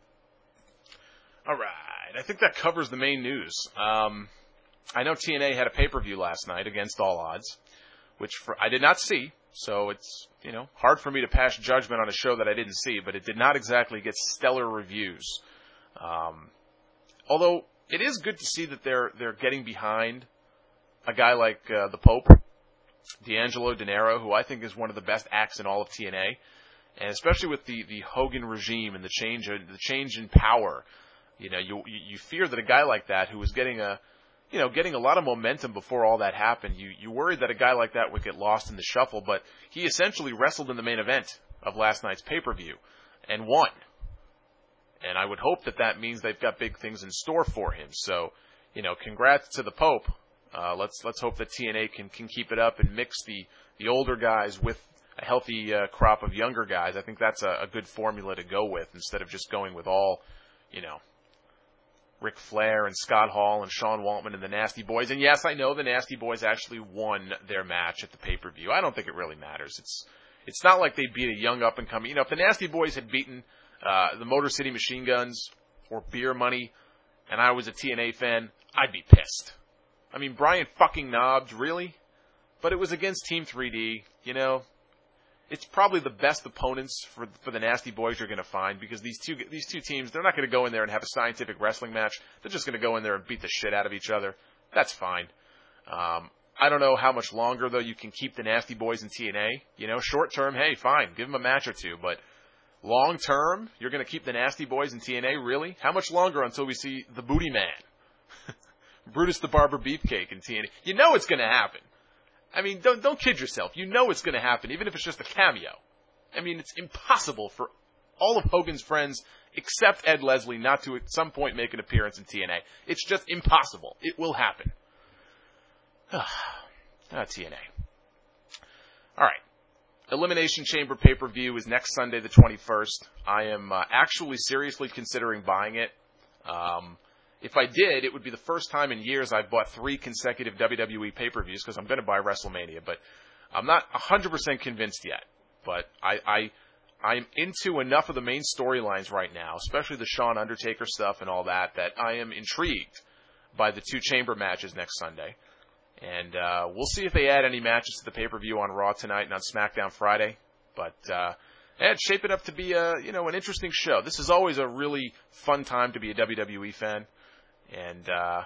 All right, I think that covers the main news. Um, I know T N A had a pay-per-view last night against all odds, which for, I did not see, so it's, you know, hard for me to pass judgment on a show that I didn't see, but it did not exactly get stellar reviews. Um, although it is good to see that they're they're getting behind a guy like uh, the Pope, D'Angelo Dinero, who I think is one of the best acts in all of T N A, and especially with the, the Hogan regime and the change the change in power. You know, you you fear that a guy like that, who was getting a, you know, getting a lot of momentum before all that happened, you you worried that a guy like that would get lost in the shuffle. But he essentially wrestled in the main event of last night's pay-per-view and won. And I would hope that that means they've got big things in store for him. So, you know, congrats to the Pope. Uh, let's let's hope that T N A can can keep it up and mix the the older guys with a healthy uh, crop of younger guys. I think that's a, a good formula to go with, instead of just going with all, you know, Ric Flair and Scott Hall and Sean Waltman and the Nasty Boys. And yes, I know the Nasty Boys actually won their match at the pay-per-view. I don't think it really matters. It's it's not like they beat a young up-and-coming. You know, if the Nasty Boys had beaten uh, the Motor City Machine Guns or Beer Money, and I was a T N A fan, I'd be pissed. I mean, Brian fucking Knobbs, really? But it was against Team three D, you know. It's probably the best opponents for for the Nasty Boys you're going to find, because these two these two teams, they're not going to go in there and have a scientific wrestling match. They're just going to go in there and beat the shit out of each other. That's fine. Um, I don't know how much longer, though, you can keep the Nasty Boys in T N A. You know, short term, hey, fine, give them a match or two. But long term, you're going to keep the Nasty Boys in T N A? Really? How much longer until we see the Booty Man? Brutus the Barber Beefcake in T N A. You know it's going to happen. I mean, don't don't kid yourself. You know it's going to happen, even if it's just a cameo. I mean, it's impossible for all of Hogan's friends, except Ed Leslie, not to at some point make an appearance in T N A. It's just impossible. It will happen. ah, T N A. All right. Elimination Chamber pay-per-view is next Sunday, the twenty-first. I am uh, actually seriously considering buying it. Um... If I did, it would be the first time in years I've bought three consecutive W W E pay-per-views, because I'm going to buy WrestleMania. But I'm not one hundred percent convinced yet. But I, I, I'm into enough of the main storylines right now, especially the Shawn Undertaker stuff and all that, that I am intrigued by the two chamber matches next Sunday. And uh, we'll see if they add any matches to the pay-per-view on Raw tonight and on SmackDown Friday. But uh, yeah, it's shaping up to be a, you know, an interesting show. This is always a really fun time to be a W W E fan. And, uh,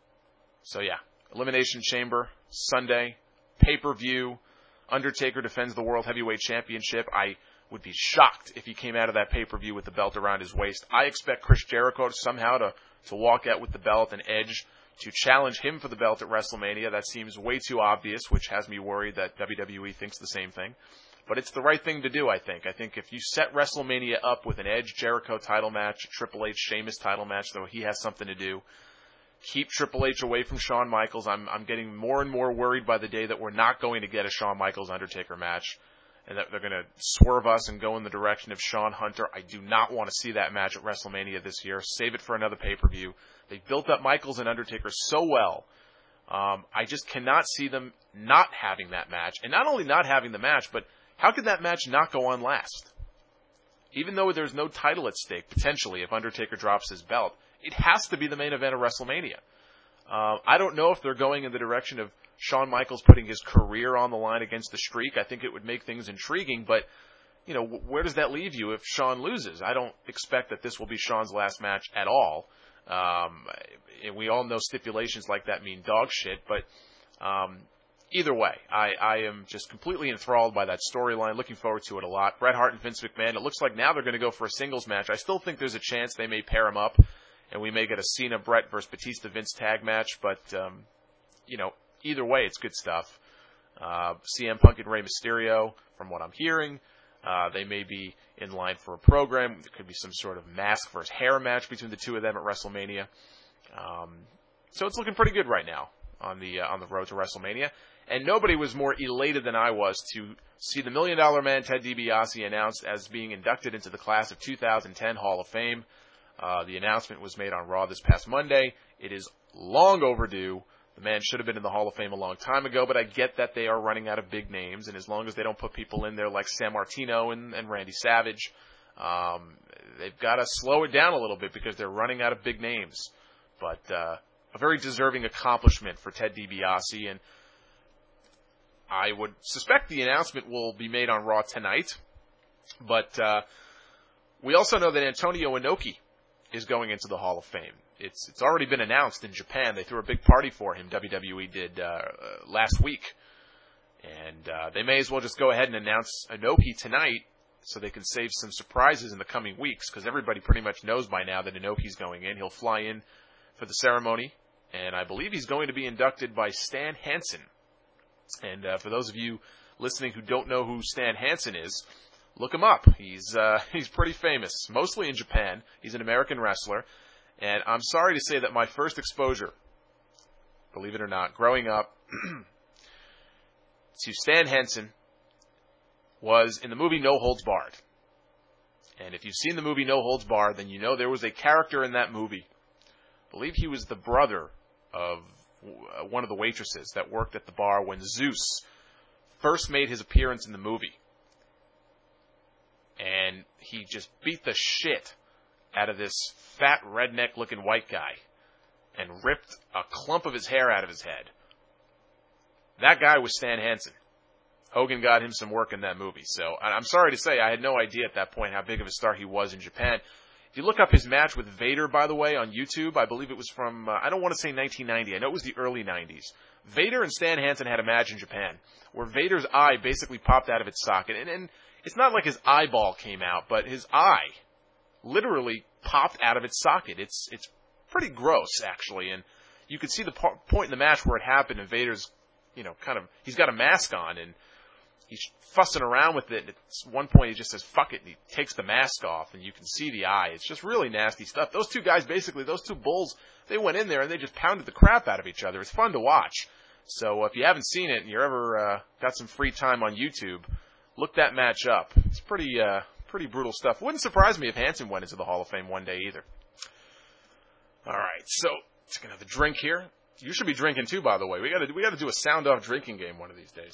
so yeah, Elimination Chamber, Sunday, pay-per-view, Undertaker defends the World Heavyweight Championship. I would be shocked if he came out of that pay-per-view with the belt around his waist. I expect Chris Jericho to somehow to, to walk out with the belt and Edge to challenge him for the belt at WrestleMania. That seems way too obvious, which has me worried that W W E thinks the same thing. But it's the right thing to do, I think. I think if you set WrestleMania up with an Edge-Jericho title match, a Triple H-Sheamus title match, though he has something to do, keep Triple H away from Shawn Michaels. I'm I'm getting more and more worried by the day that we're not going to get a Shawn Michaels-Undertaker match, and that they're going to swerve us and go in the direction of Shawn Hunter. I do not want to see that match at WrestleMania this year. Save it for another pay-per-view. They built up Michaels and Undertaker so well. Um, I just cannot see them not having that match. And not only not having the match, but how could that match not go on last? Even though there's no title at stake, potentially, if Undertaker drops his belt, it has to be the main event of WrestleMania. Uh, I don't know if they're going in the direction of Shawn Michaels putting his career on the line against the Streak. I think it would make things intriguing, but, you know, where does that leave you if Shawn loses? I don't expect that this will be Shawn's last match at all. Um, and we all know stipulations like that mean dog shit, but um, either way, I, I am just completely enthralled by that storyline. Looking forward to it a lot. Bret Hart and Vince McMahon. It looks like now they're going to go for a singles match. I still think there's a chance they may pair them up, and we may get a Cena, Bret versus Batista Vince tag match. But um, you know, either way, it's good stuff. Uh, C M Punk and Rey Mysterio, from what I'm hearing, uh, they may be in line for a program. There could be some sort of mask versus hair match between the two of them at WrestleMania. Um, so it's looking pretty good right now on the uh, on the road to WrestleMania. And nobody was more elated than I was to see the Million Dollar Man Ted DiBiase announced as being inducted into the class of two thousand ten Hall of Fame. Uh, the announcement was made on Raw this past Monday. It is long overdue. The man should have been in the Hall of Fame a long time ago, but I get that they are running out of big names, and as long as they don't put people in there like San Martino and, and Randy Savage, um, they've got to slow it down a little bit because they're running out of big names. But uh, a very deserving accomplishment for Ted DiBiase, and I would suspect the announcement will be made on Raw tonight. But uh, we also know that Antonio Inoki is going into the Hall of Fame. It's it's already been announced in Japan. They threw a big party for him, W W E did uh, uh, last week. And uh, they may as well just go ahead and announce Inoki tonight so they can save some surprises in the coming weeks, because everybody pretty much knows by now that Inoki's going in. He'll fly in for the ceremony, and I believe he's going to be inducted by Stan Hansen. And uh, for those of you listening who don't know who Stan Hansen is, look him up. He's uh, he's pretty famous, mostly in Japan. He's an American wrestler. And I'm sorry to say that my first exposure, believe it or not, growing up to Stan Hansen was in the movie No Holds Barred. And if you've seen the movie No Holds Barred, then you know there was a character in that movie. I believe he was the brother of one of the waitresses that worked at the bar when Zeus first made his appearance in the movie. And he just beat the shit out of this fat, redneck-looking white guy and ripped a clump of his hair out of his head. That guy was Stan Hansen. Hogan got him some work in that movie. So I'm sorry to say, I had no idea at that point how big of a star he was in Japan. If you look up his match with Vader, by the way, on YouTube, I believe it was from, uh, I don't want to say nineteen ninety. I know it was the early nineties. Vader and Stan Hansen had a match in Japan where Vader's eye basically popped out of its socket. And, and it's not like his eyeball came out, but his eye literally popped out of its socket. It's it's pretty gross, actually. And you could see the po- point in the match where it happened, and Vader's, you know, kind of, he's got a mask on, and he's fussing around with it. At one point, he just says, fuck it, and he takes the mask off, and you can see the eye. It's just really nasty stuff. Those two guys, basically, those two bulls, they went in there, and they just pounded the crap out of each other. It's fun to watch. So if you haven't seen it, and you're ever uh, got some free time on YouTube, look that match up. It's pretty uh, pretty brutal stuff. Wouldn't surprise me if Hansen went into the Hall of Fame one day either. All right, so let's get another drink here. You should be drinking too, by the way. We got to we got to do a sound off drinking game one of these days.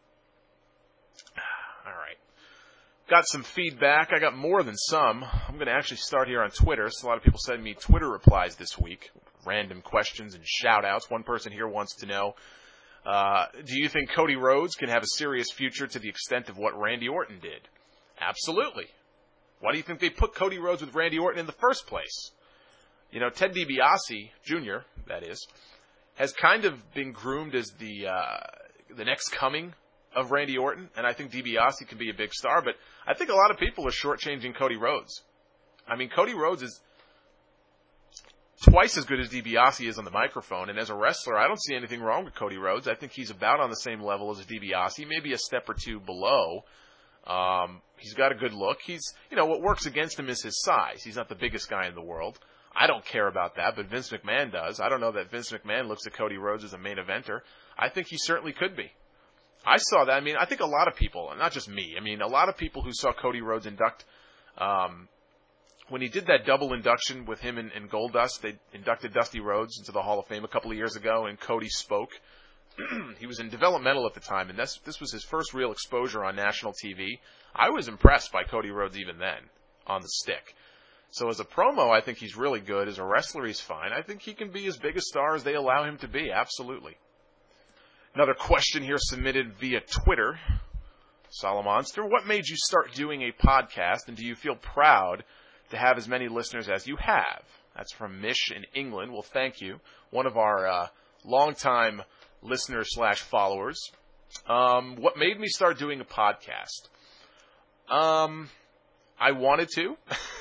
All right. Got some feedback. I got more than some. I'm going to actually start here on Twitter. So a lot of people send me Twitter replies this week, random questions and shout-outs. One person here wants to know, uh, do you think Cody Rhodes can have a serious future to the extent of what Randy Orton did? Absolutely. Why do you think they put Cody Rhodes with Randy Orton in the first place? You know, Ted DiBiase, Junior, that is, has kind of been groomed as the uh, the next coming of Randy Orton, and I think DiBiase can be a big star, but I think a lot of people are shortchanging Cody Rhodes. I mean, Cody Rhodes is twice as good as DiBiase is on the microphone, and as a wrestler, I don't see anything wrong with Cody Rhodes. I think he's about on the same level as DiBiase, maybe a step or two below. Um, he's got a good look. He's, you know, what works against him is his size. He's not the biggest guy in the world. I don't care about that, but Vince McMahon does. I don't know that Vince McMahon looks at Cody Rhodes as a main eventer. I think he certainly could be. I saw that. I mean, I think a lot of people, not just me, I mean, a lot of people who saw Cody Rhodes induct, um, when he did that double induction with him and, and Goldust, they inducted Dusty Rhodes into the Hall of Fame a couple of years ago, and Cody spoke. He was in developmental at the time, and this, this was his first real exposure on national T V. I was impressed by Cody Rhodes even then, on the stick. So as a promo, I think he's really good. As a wrestler, he's fine. I think he can be as big a star as they allow him to be, absolutely. Another question here submitted via Twitter. Solomonster, what made you start doing a podcast, and do you feel proud to have as many listeners as you have? That's from Mish in England. Well, thank you. One of our uh, longtime listeners slash followers. Um, what made me start doing a podcast? Um, I wanted to,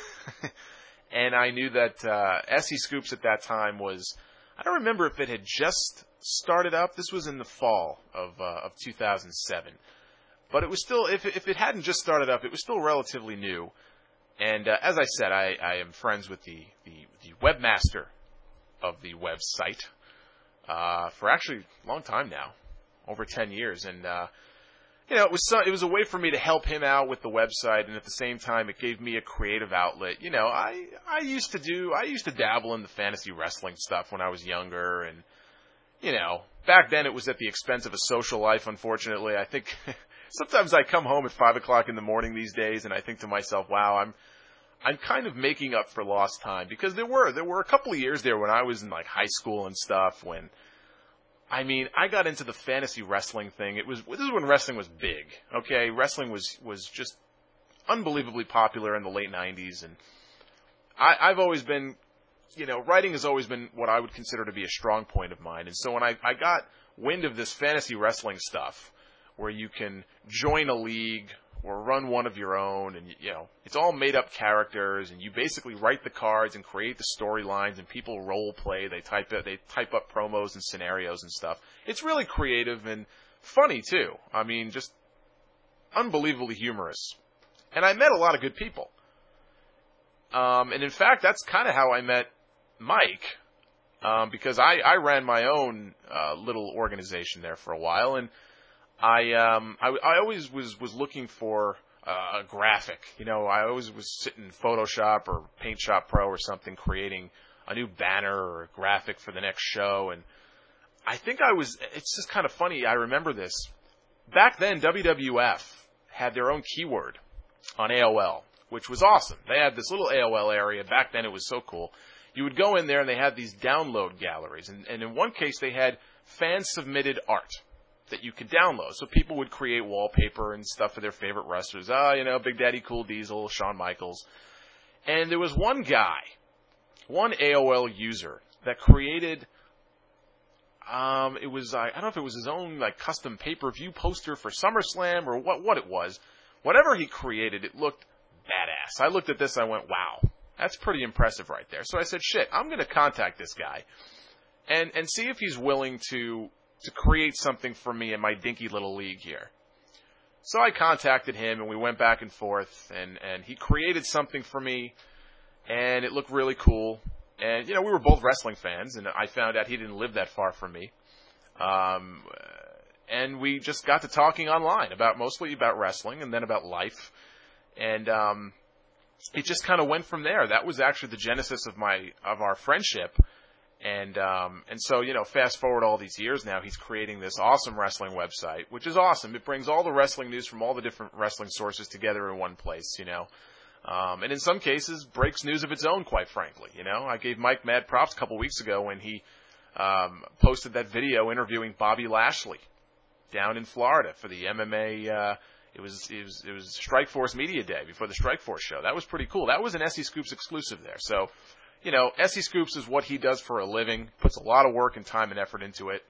and I knew that uh, S E Scoops at that time was, I don't remember if it had just started up. This was in the fall of uh, of two thousand seven. But it was still, if it, if it hadn't just started up, it was still relatively new. And uh, as I said, I, I am friends with the, the, the webmaster of the website uh, for actually a long time now, over ten years. And, uh, you know, it was so, it was a way for me to help him out with the website, and at the same time, it gave me a creative outlet. You know, I I used to do, I used to dabble in the fantasy wrestling stuff when I was younger, and, you know, back then it was at the expense of a social life, unfortunately. I think sometimes I come home at five o'clock in the morning these days, and I think to myself, wow, I'm I'm kind of making up for lost time, because there were there were a couple of years there when I was in like high school and stuff when, I mean, I got into the fantasy wrestling thing. It was this is when wrestling was big. Okay, wrestling was was just unbelievably popular in the late nineties, and I, I've always been, you know, writing has always been what I would consider to be a strong point of mine. And so when I I got wind of this fantasy wrestling stuff, where you can join a league or run one of your own, and, you know, it's all made-up characters, and you basically write the cards and create the storylines, and people role play. They type it, they type up promos and scenarios and stuff. It's really creative and funny too. I mean, just unbelievably humorous. And I met a lot of good people. Um, and in fact, that's kind of how I met Mike, um, because I, I ran my own uh, little organization there for a while, and I um I, I always was, was looking for uh, a graphic. You know, I always was sitting in Photoshop or Paint Shop Pro or something, creating a new banner or a graphic for the next show. And I think I was, it's just kind of funny, I remember this. Back then, W W F had their own keyword on A O L, which was awesome. They had this little A O L area. Back then, it was so cool. You would go in there, and they had these download galleries. And, and in one case, they had fan-submitted art that you could download. So people would create wallpaper and stuff for their favorite wrestlers. Ah, you know, Big Daddy Cool Diesel, Shawn Michaels. And there was one guy, one A O L user, that created, um, it was, I don't know if it was his own, like, custom pay-per-view poster for SummerSlam or what, what it was. Whatever he created, it looked badass. I looked at this, I went, wow, that's pretty impressive right there. So I said, shit, I'm going to contact this guy and, and see if he's willing to to create something for me in my dinky little league here. So I contacted him, and we went back and forth, and, and he created something for me, and it looked really cool. And, you know, we were both wrestling fans, and I found out he didn't live that far from me. Um, and we just got to talking online about, mostly about wrestling, and then about life. And um, it just kind of went from there. That was actually the genesis of my of our friendship. And um, and so, you know, fast forward all these years now, he's creating this awesome wrestling website, which is awesome. It brings all the wrestling news from all the different wrestling sources together in one place, you know. Um, and in some cases, breaks news of its own, quite frankly, you know. I gave Mike mad props a couple weeks ago when he um, posted that video interviewing Bobby Lashley down in Florida for the M M A. Uh, it was it was it was Strikeforce Media Day before the Strikeforce show. That was pretty cool. That was an S E Scoops exclusive there. So, you know, S E Scoops is what he does for a living, puts a lot of work and time and effort into it.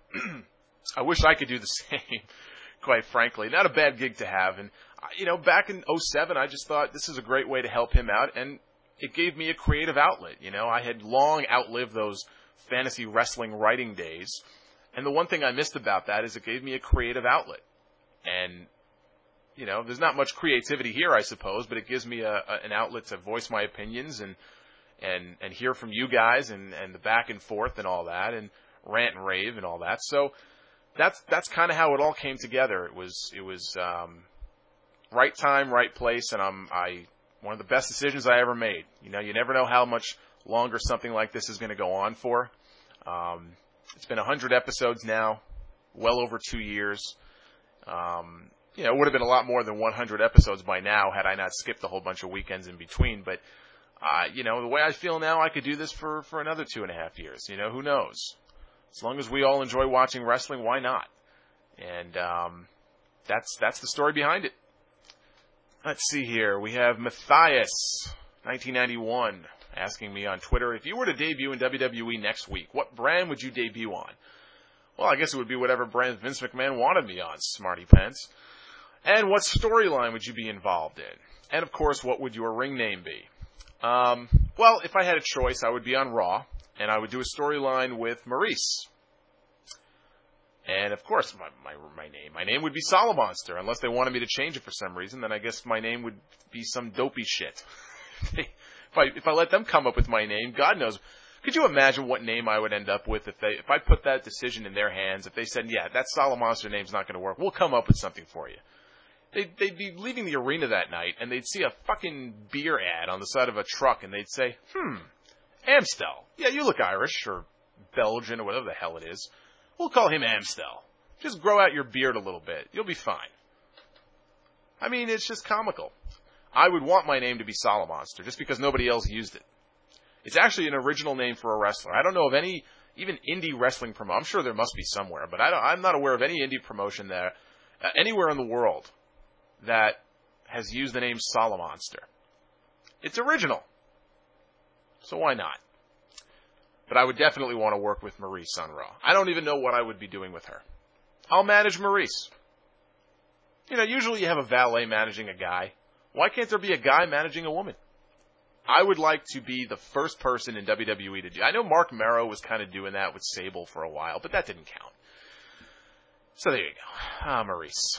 I wish I could do the same, quite frankly. Not a bad gig to have. And, you know, back in oh seven, I just thought this is a great way to help him out, and it gave me a creative outlet. You know, I had long outlived those fantasy wrestling writing days, and the one thing I missed about that is it gave me a creative outlet. And, you know, there's not much creativity here, I suppose, but it gives me a, a, an outlet to voice my opinions and and and hear from you guys and, and the back and forth and all that and rant and rave and all that. So that's that's kind of how it all came together. It was it was um, right time, right place, and I'm I one of the best decisions I ever made. You know, you never know how much longer something like this is going to go on for. Um, it's been one hundred episodes now, well over two years. Um, you know, it would have been a lot more than one hundred episodes by now had I not skipped a whole bunch of weekends in between, but Uh, you know, the way I feel now, I could do this for, for another two and a half years. You know, who knows? As long as we all enjoy watching wrestling, why not? And um, that's that's the story behind it. Let's see here. We have Matthias, nineteen ninety-one, asking me on Twitter, if you were to debut in W W E next week, what brand would you debut on? Well, I guess it would be whatever brand Vince McMahon wanted me on, smarty pants. And what storyline would you be involved in? And, of course, what would your ring name be? Um, well, if I had a choice, I would be on Raw, and I would do a storyline with Maurice. And, of course, my, my my name my name would be Solomonster, unless they wanted me to change it for some reason. Then I guess my name would be some dopey shit. if I if I let them come up with my name, God knows. Could you imagine what name I would end up with if they if I put that decision in their hands? If they said, "Yeah, that Solomonster name's not going to work. We'll come up with something for you." They'd, they'd be leaving the arena that night, and they'd see a fucking beer ad on the side of a truck, and they'd say, "Hmm, Amstel. Yeah, you look Irish or Belgian or whatever the hell it is. We'll call him Amstel. Just grow out your beard a little bit. You'll be fine." I mean, it's just comical. I would want my name to be Solomonster, just because nobody else used it. It's actually an original name for a wrestler. I don't know of any, even indie wrestling promotion. I'm sure there must be somewhere, but I don't, I'm not aware of any indie promotion there, uh, anywhere in the world, that has used the name Solomonster. It's original. So why not? But I would definitely want to work with Maurice on Raw. I don't even know what I would be doing with her. I'll manage Maurice. You know, usually you have a valet managing a guy. Why can't there be a guy managing a woman? I would like to be the first person in W W E to do. I know Mark Merrow was kind of doing that with Sable for a while, but that didn't count. So there you go. Ah, Maurice.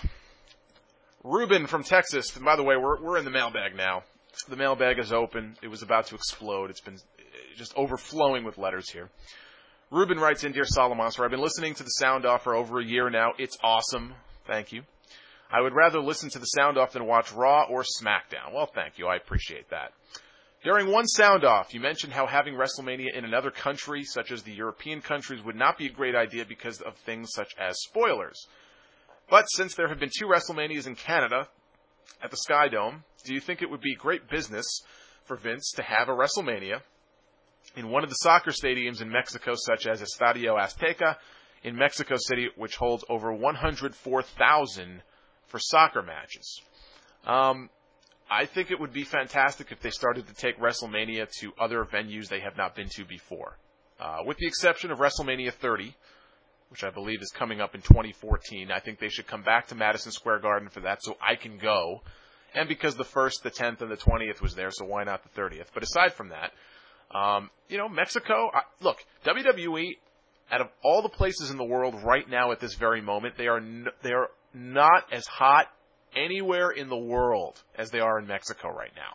Ruben from Texas. And by the way, we're we're in the mailbag now. The mailbag is open. It was about to explode. It's been just overflowing with letters here. Ruben writes in, "Dear Solomonster, I've been listening to the Sound Off for over a year now. It's awesome. Thank you. I would rather listen to the Sound Off than watch Raw or SmackDown." Well, thank you. I appreciate that. During one Sound Off, you mentioned how having WrestleMania in another country, such as the European countries, would not be a great idea because of things such as spoilers. But since there have been two WrestleManias in Canada at the Sky Dome, do you think it would be great business for Vince to have a WrestleMania in one of the soccer stadiums in Mexico, such as Estadio Azteca in Mexico City, which holds over one hundred four thousand for soccer matches? Um, I think it would be fantastic if they started to take WrestleMania to other venues they have not been to before. Uh, with the exception of WrestleMania thirty, which I believe is coming up in twenty fourteen. I think they should come back to Madison Square Garden for that so I can go. And because the first, the tenth, and the twentieth was there, so why not the thirtieth? But aside from that, um, you know, Mexico, I, look, W W E, out of all the places in the world right now at this very moment, they are n- they are not as hot anywhere in the world as they are in Mexico right now.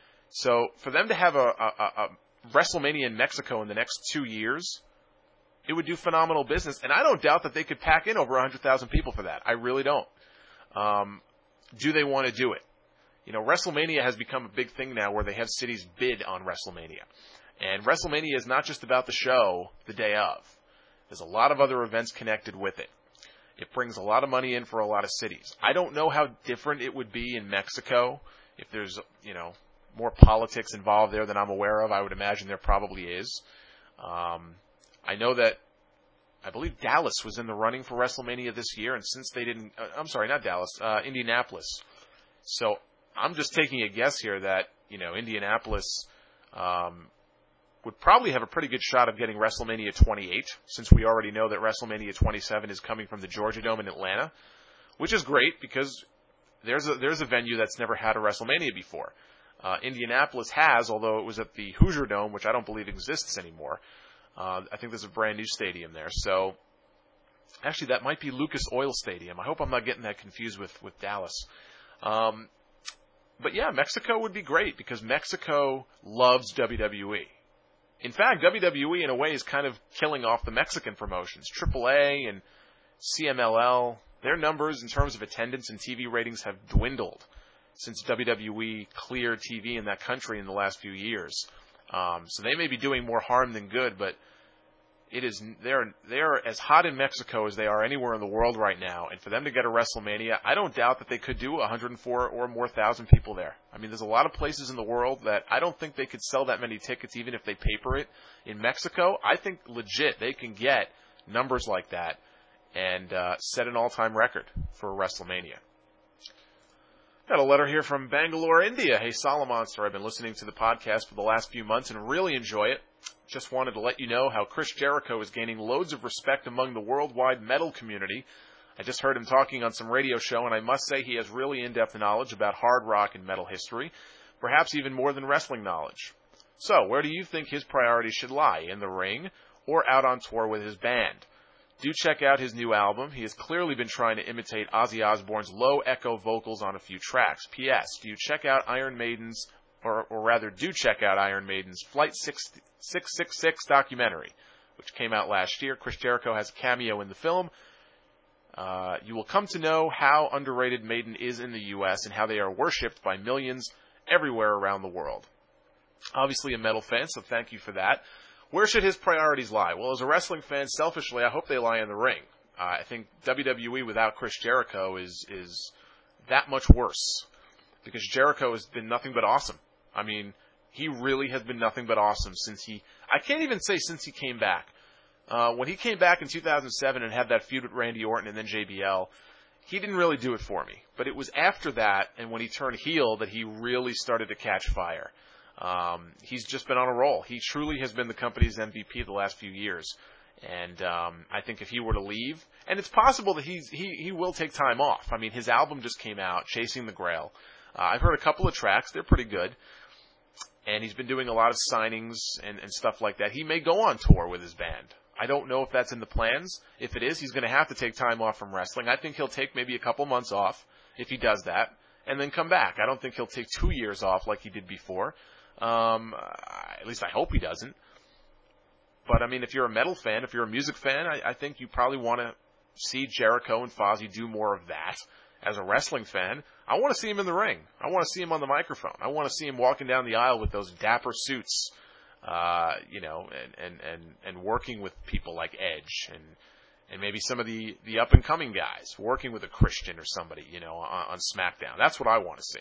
So for them to have a, a, a WrestleMania in Mexico in the next two years, it would do phenomenal business. And I don't doubt that they could pack in over one hundred thousand people for that. I really don't. Um, do they want to do it? You know, WrestleMania has become a big thing now where they have cities bid on WrestleMania. And WrestleMania is not just about the show the day of. There's a lot of other events connected with it. It brings a lot of money in for a lot of cities. I don't know how different it would be in Mexico. If there's, you know, more politics involved there than I'm aware of, I would imagine there probably is. Um, I know that, I believe Dallas was in the running for WrestleMania this year, and since they didn't, uh, I'm sorry, not Dallas, uh, Indianapolis. So I'm just taking a guess here that, you know, Indianapolis um, would probably have a pretty good shot of getting WrestleMania twenty-eight, since we already know that WrestleMania twenty-seven is coming from the Georgia Dome in Atlanta, which is great because there's a, there's a venue that's never had a WrestleMania before. Uh, Indianapolis has, although it was at the Hoosier Dome, which I don't believe exists anymore. Uh, I think there's a brand new stadium there. So, actually, that might be Lucas Oil Stadium. I hope I'm not getting that confused with, with Dallas. Um, but yeah, Mexico would be great because Mexico loves W W E. In fact, W W E in a way is kind of killing off the Mexican promotions. triple A and C M L L, their numbers in terms of attendance and T V ratings have dwindled since W W E cleared T V in that country in the last few years. Um, so they may be doing more harm than good, but it is they're they're as hot in Mexico as they are anywhere in the world right now. And for them to get a WrestleMania, I don't doubt that they could do one hundred four or more thousand people there. I mean, there's a lot of places in the world that I don't think they could sell that many tickets, even if they paper it. In Mexico, I think legit they can get numbers like that and uh, set an all-time record for a WrestleMania. Got a letter here from Bangalore, India. Hey, Solomonster, I've been listening to the podcast for the last few months and really enjoy it. Just wanted to let you know how Chris Jericho is gaining loads of respect among the worldwide metal community. I just heard him talking on some radio show, and I must say he has really in-depth knowledge about hard rock and metal history, perhaps even more than wrestling knowledge. So, where do you think his priorities should lie, in the ring or out on tour with his band? Do check out his new album. He has clearly been trying to imitate Ozzy Osbourne's low-echo vocals on a few tracks. P S. Do you check out Iron Maiden's, or, or rather, do check out Iron Maiden's Flight six six six documentary, which came out last year. Chris Jericho has a cameo in the film. Uh, you will come to know how underrated Maiden is in the U S and how they are worshipped by millions everywhere around the world. Obviously a metal fan, so thank you for that. Where should his priorities lie? Well, as a wrestling fan, selfishly, I hope they lie in the ring. Uh, I think W W E without Chris Jericho is is that much worse, because Jericho has been nothing but awesome. I mean, he really has been nothing but awesome since he, I can't even say since he came back. Uh, when he came back in two thousand seven and had that feud with Randy Orton and then J B L, he didn't really do it for me. But it was after that, and when he turned heel, that he really started to catch fire. Um, he's just been on a roll. He truly has been the company's M V P the last few years. And um, I think if he were to leave, and it's possible that he's, he he will take time off. I mean, his album just came out, Chasing the Grail. Uh, I've heard a couple of tracks. They're pretty good. And he's been doing a lot of signings and, and stuff like that. He may go on tour with his band. I don't know if that's in the plans. If it is, he's going to have to take time off from wrestling. I think he'll take maybe a couple months off if he does that, and then come back. I don't think he'll take two years off like he did before. Um, at least I hope he doesn't. But, I mean, if you're a metal fan, if you're a music fan, I, I think you probably want to see Jericho and Fozzy do more of that. As a wrestling fan, I want to see him in the ring. I want to see him on the microphone. I want to see him walking down the aisle with those dapper suits. Uh, you know, and, and, and, and working with people like Edge and, and maybe some of the, the up and coming guys, working with a Christian or somebody, you know, on, on SmackDown. That's what I want to see.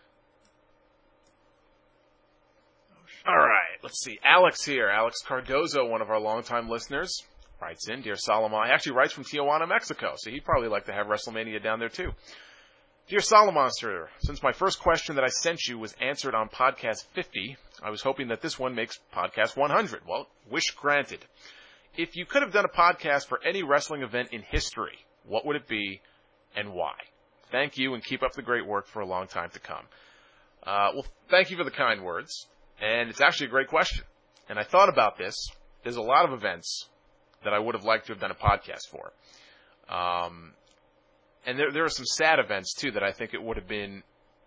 All right, let's see. Alex here. Alex Cardozo, one of our longtime listeners, writes in, Dear Solomon. He actually writes from Tijuana, Mexico, so he'd probably like to have WrestleMania down there too. Dear Solomonster, since my first question that I sent you was answered on podcast fifty, I was hoping that this one makes podcast one hundred. Well, wish granted. If you could have done a podcast for any wrestling event in history, what would it be and why? Thank you, and keep up the great work for a long time to come. Uh, well, thank you for the kind words, and it's actually a great question. And I thought about this. There's a lot of events that I would have liked to have done a podcast for. Um... And there, there are some sad events, too, that I think it would have been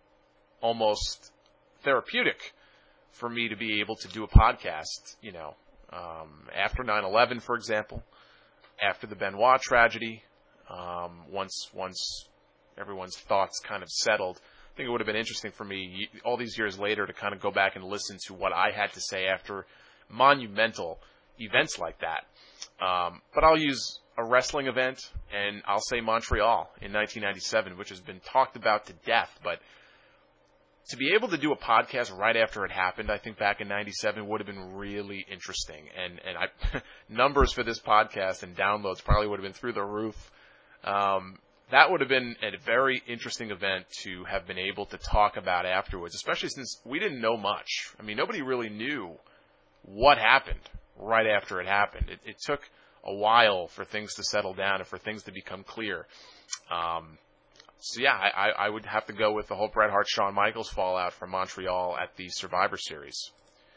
almost therapeutic for me to be able to do a podcast, you know, um, after nine eleven, for example, after the Benoit tragedy, um, once once everyone's thoughts kind of settled. I think it would have been interesting for me all these years later to kind of go back and listen to what I had to say after monumental events like that. Um, but I'll use a wrestling event, and I'll say Montreal in nineteen ninety-seven, which has been talked about to death. But to be able to do a podcast right after it happened, I think back in ninety-seven would have been really interesting. And and I, numbers for this podcast and downloads probably would have been through the roof. Um, that would have been a very interesting event to have been able to talk about afterwards, especially since we didn't know much. I mean, nobody really knew what happened right after it happened. It, it took a while for things to settle down and for things to become clear. Um, so yeah, I, I would have to go with the whole Bret Hart Shawn Michaels fallout from Montreal at the Survivor Series.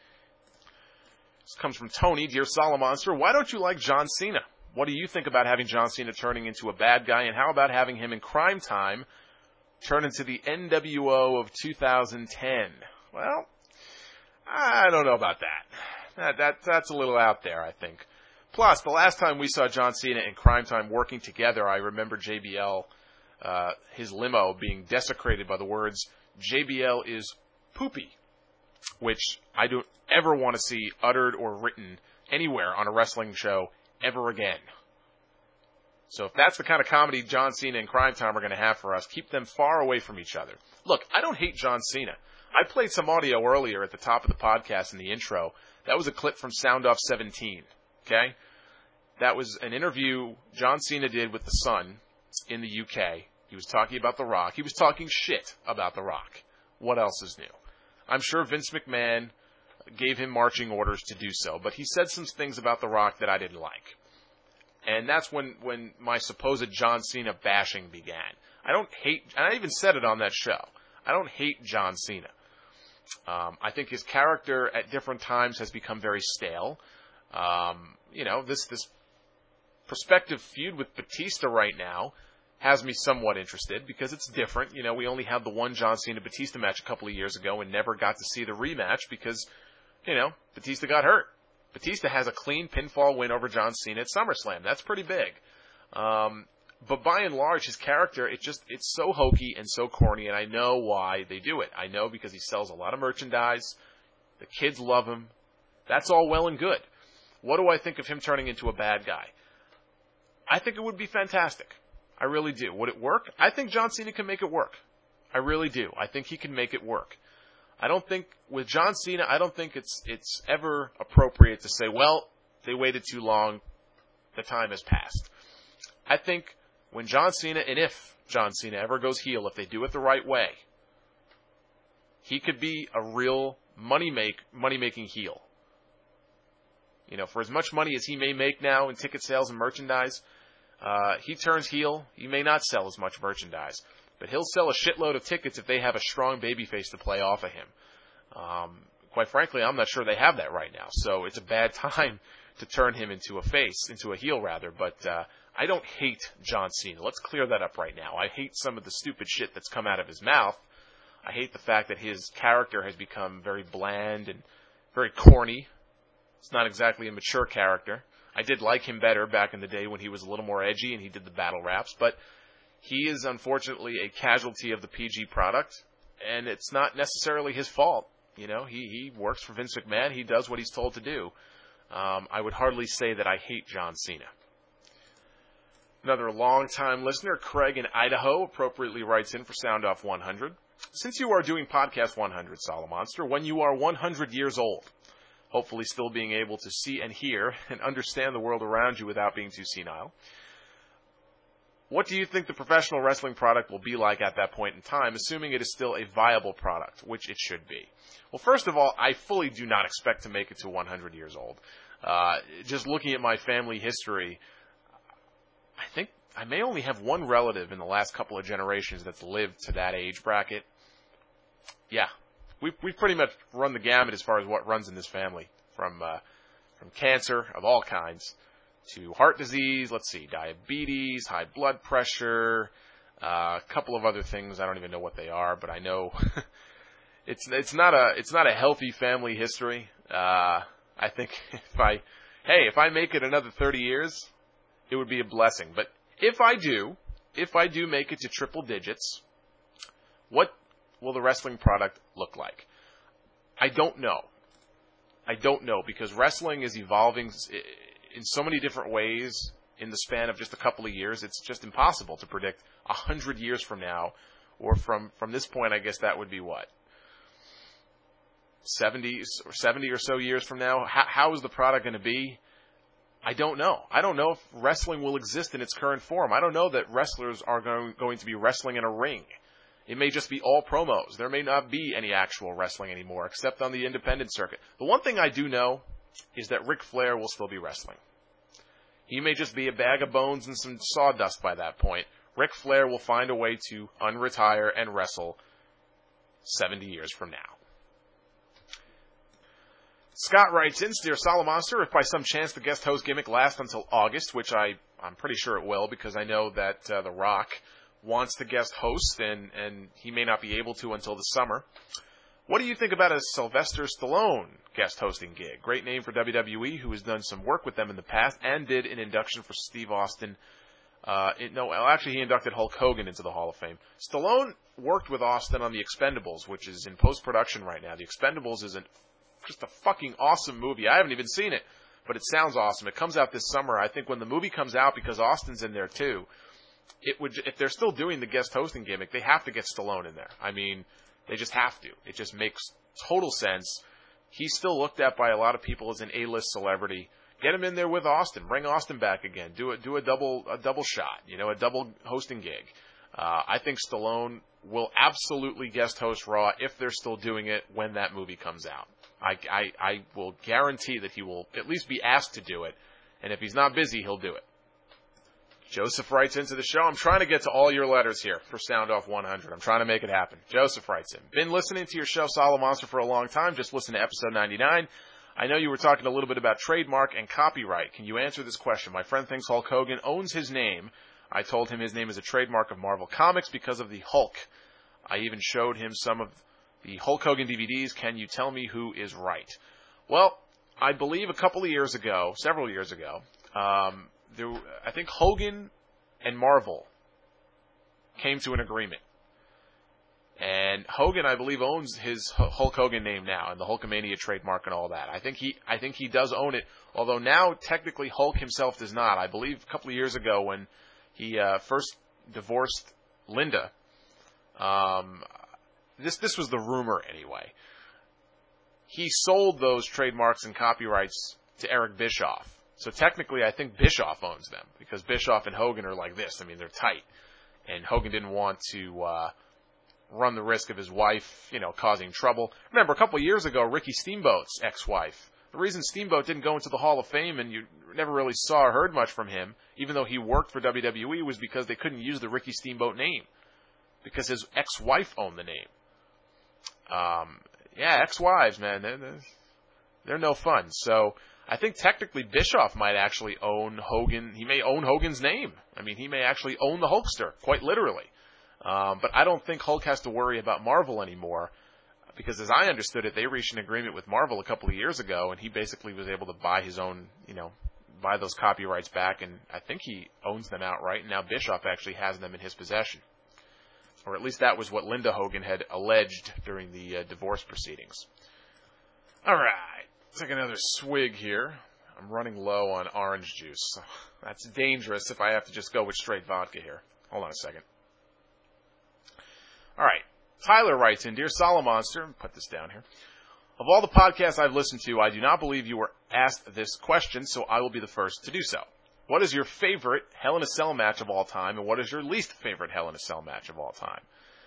This comes from Tony. Dear Solomonster, why don't you like John Cena? What do you think about having John Cena turning into a bad guy, and how about having him in Crime Time turn into the N W O of two thousand ten? Well, I don't know about that. That, that that's a little out there, I think. Plus, the last time we saw John Cena and Crime Time working together, I remember J B L, uh, his limo, being desecrated by the words, J B L is poopy, which I don't ever want to see uttered or written anywhere on a wrestling show ever again. So if that's the kind of comedy John Cena and Crime Time are going to have for us, keep them far away from each other. Look, I don't hate John Cena. I played some audio earlier at the top of the podcast in the intro. That was a clip from Sound Off seventeen. Okay? That was an interview John Cena did with The Sun in the U K. He was talking about The Rock. He was talking shit about The Rock. What else is new? I'm sure Vince McMahon gave him marching orders to do so. But he said some things about The Rock that I didn't like. And that's when, when my supposed John Cena bashing began. I don't hate, and I even said it on that show, I don't hate John Cena. Um, I think his character at different times has become very stale. Um, you know, this, this prospective feud with Batista right now has me somewhat interested because it's different. You know, we only had the one John Cena-Batista match a couple of years ago and never got to see the rematch because, you know, Batista got hurt. Batista has a clean pinfall win over John Cena at SummerSlam. That's pretty big. Um, but by and large, his character, it just, it's so hokey and so corny, and I know why they do it. I know because he sells a lot of merchandise. The kids love him. That's all well and good. What do I think of him turning into a bad guy? I think it would be fantastic. I really do. Would it work? I think John Cena can make it work. I really do. I think he can make it work. I don't think, with John Cena, I don't think it's it's ever appropriate to say, well, they waited too long, the time has passed. I think when John Cena, and if John Cena ever goes heel, if they do it the right way, he could be a real money make money making heel. You know, for as much money as he may make now in ticket sales and merchandise, uh, he turns heel, he may not sell as much merchandise. But he'll sell a shitload of tickets if they have a strong babyface to play off of him. Um, quite frankly, I'm not sure they have that right now. So it's a bad time to turn him into a face, into a heel rather. But uh, I don't hate John Cena. Let's clear that up right now. I hate some of the stupid shit that's come out of his mouth. I hate the fact that his character has become very bland and very corny. It's not exactly a mature character. I did like him better back in the day when he was a little more edgy and he did the battle raps. But he is unfortunately a casualty of the P G product, and it's not necessarily his fault. You know, he, he works for Vince McMahon. He does what he's told to do. Um, I would hardly say that I hate John Cena. Another long-time listener, Craig in Idaho, appropriately writes in for Sound Off one hundred. Since you are doing Podcast one hundred, Solomonster, when you are one hundred years old, hopefully still being able to see and hear and understand the world around you without being too senile, what do you think the professional wrestling product will be like at that point in time, assuming it is still a viable product, which it should be? Well, first of all, I fully do not expect to make it to one hundred years old. Uh, just looking at my family history, I think I may only have one relative in the last couple of generations that's lived to that age bracket. Yeah, we've, we've pretty much run the gamut as far as what runs in this family, from uh, from cancer of all kinds to heart disease, let's see, diabetes, high blood pressure, uh, a couple of other things. I don't even know what they are, but I know it's it's not a it's not a healthy family history. Uh, I think if I, hey, if I make it another thirty years, it would be a blessing. But if I do, if I do make it to triple digits, what will the wrestling product look like? I don't know. I don't know, because wrestling is evolving in so many different ways in the span of just a couple of years. It's just impossible to predict a hundred years from now, or from, from this point, I guess that would be what? seventy or seventy or so years from now? How, how is the product going to be? I don't know. I don't know if wrestling will exist in its current form. I don't know that wrestlers are going, going to be wrestling in a ring. It may just be all promos. There may not be any actual wrestling anymore, except on the independent circuit. The one thing I do know is that Ric Flair will still be wrestling. He may just be a bag of bones and some sawdust by that point. Ric Flair will find a way to unretire and wrestle seventy years from now. Scott writes in, Dear Solomonster, if by some chance the guest host gimmick lasts until August, which I, I'm pretty sure it will, because I know that uh, The Rock wants to guest host, and, and he may not be able to until the summer. What do you think about a Sylvester Stallone guest hosting gig? Great name for W W E, who has done some work with them in the past and did an induction for Steve Austin. Uh, it, no, well, actually he inducted Hulk Hogan into the Hall of Fame. Stallone worked with Austin on The Expendables, which is in post-production right now. The Expendables is an, just a fucking awesome movie. I haven't even seen it, but it sounds awesome. It comes out this summer. I think when the movie comes out, because Austin's in there too, it would, if they're still doing the guest hosting gimmick, they have to get Stallone in there. I mean, they just have to. It just makes total sense. He's still looked at by a lot of people as an A-list celebrity. Get him in there with Austin. Bring Austin back again. Do a do a double a double shot. You know, a double hosting gig. Uh, I think Stallone will absolutely guest host Raw if they're still doing it when that movie comes out. I, I, I will guarantee that he will at least be asked to do it, and if he's not busy, he'll do it. Joseph writes into the show, I'm trying to get to all your letters here for Sound Off one hundred. I'm trying to make it happen. Joseph writes in, been listening to your show, Solid Monster, for a long time. Just listened to episode ninety-nine. I know you were talking a little bit about trademark and copyright. Can you answer this question? My friend thinks Hulk Hogan owns his name. I told him his name is a trademark of Marvel Comics because of the Hulk. I even showed him some of the Hulk Hogan D V Ds. Can you tell me who is right? Well, I believe a couple of years ago, several years ago, um, there, I think Hogan and Marvel came to an agreement. And Hogan, I believe, owns his Hulk Hogan name now and the Hulkamania trademark and all that. I think he, I think he does own it. Although now technically Hulk himself does not. I believe a couple of years ago when he uh, first divorced Linda, um, this this was the rumor anyway. He sold those trademarks and copyrights to Eric Bischoff. So technically, I think Bischoff owns them because Bischoff and Hogan are like this. I mean, they're tight, and Hogan didn't want to Uh, run the risk of his wife, you know, causing trouble. Remember, a couple of years ago, Ricky Steamboat's ex-wife. The reason Steamboat didn't go into the Hall of Fame and you never really saw or heard much from him, even though he worked for W W E, was because they couldn't use the Ricky Steamboat name. Because his ex-wife owned the name. Um, yeah, ex-wives, man, they're, they're, they're no fun. So I think technically Bischoff might actually own Hogan. He may own Hogan's name. I mean, he may actually own the Hulkster, quite literally. Um, but I don't think Hulk has to worry about Marvel anymore because, as I understood it, they reached an agreement with Marvel a couple of years ago, and he basically was able to buy his own, you know, buy those copyrights back, and I think he owns them outright, and now Bischoff actually has them in his possession. Or at least that was what Linda Hogan had alleged during the uh, divorce proceedings. All right, take another swig here. I'm running low on orange juice. That's dangerous if I have to just go with straight vodka here. Hold on a second. All right. Tyler writes in, Dear Solomonster, put this down here. Of all the podcasts I've listened to, I do not believe you were asked this question, so I will be the first to do so. What is your favorite Hell in a Cell match of all time, and what is your least favorite Hell in a Cell match of all time?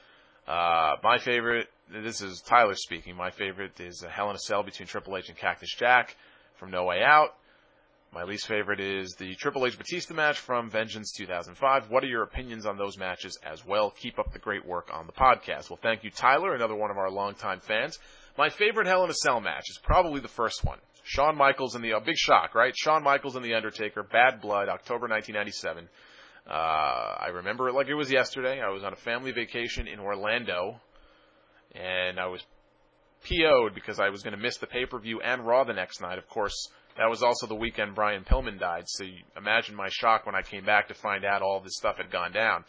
Uh, my favorite, this is Tyler speaking, my favorite is a Hell in a Cell between Triple H and Cactus Jack from No Way Out. My least favorite is the Triple H Batista match from Vengeance two thousand five. What are your opinions on those matches as well? Keep up the great work on the podcast. Well, thank you, Tyler, another one of our longtime fans. My favorite Hell in a Cell match is probably the first one. Shawn Michaels and the, a uh, big shock, right? Shawn Michaels and The Undertaker, Bad Blood, October nineteen ninety-seven. Uh, I remember it like it was yesterday. I was on a family vacation in Orlando, and I was P O'd because I was going to miss the pay-per-view and Raw the next night. Of course, that was also the weekend Brian Pillman died, so you imagine my shock when I came back to find out all this stuff had gone down.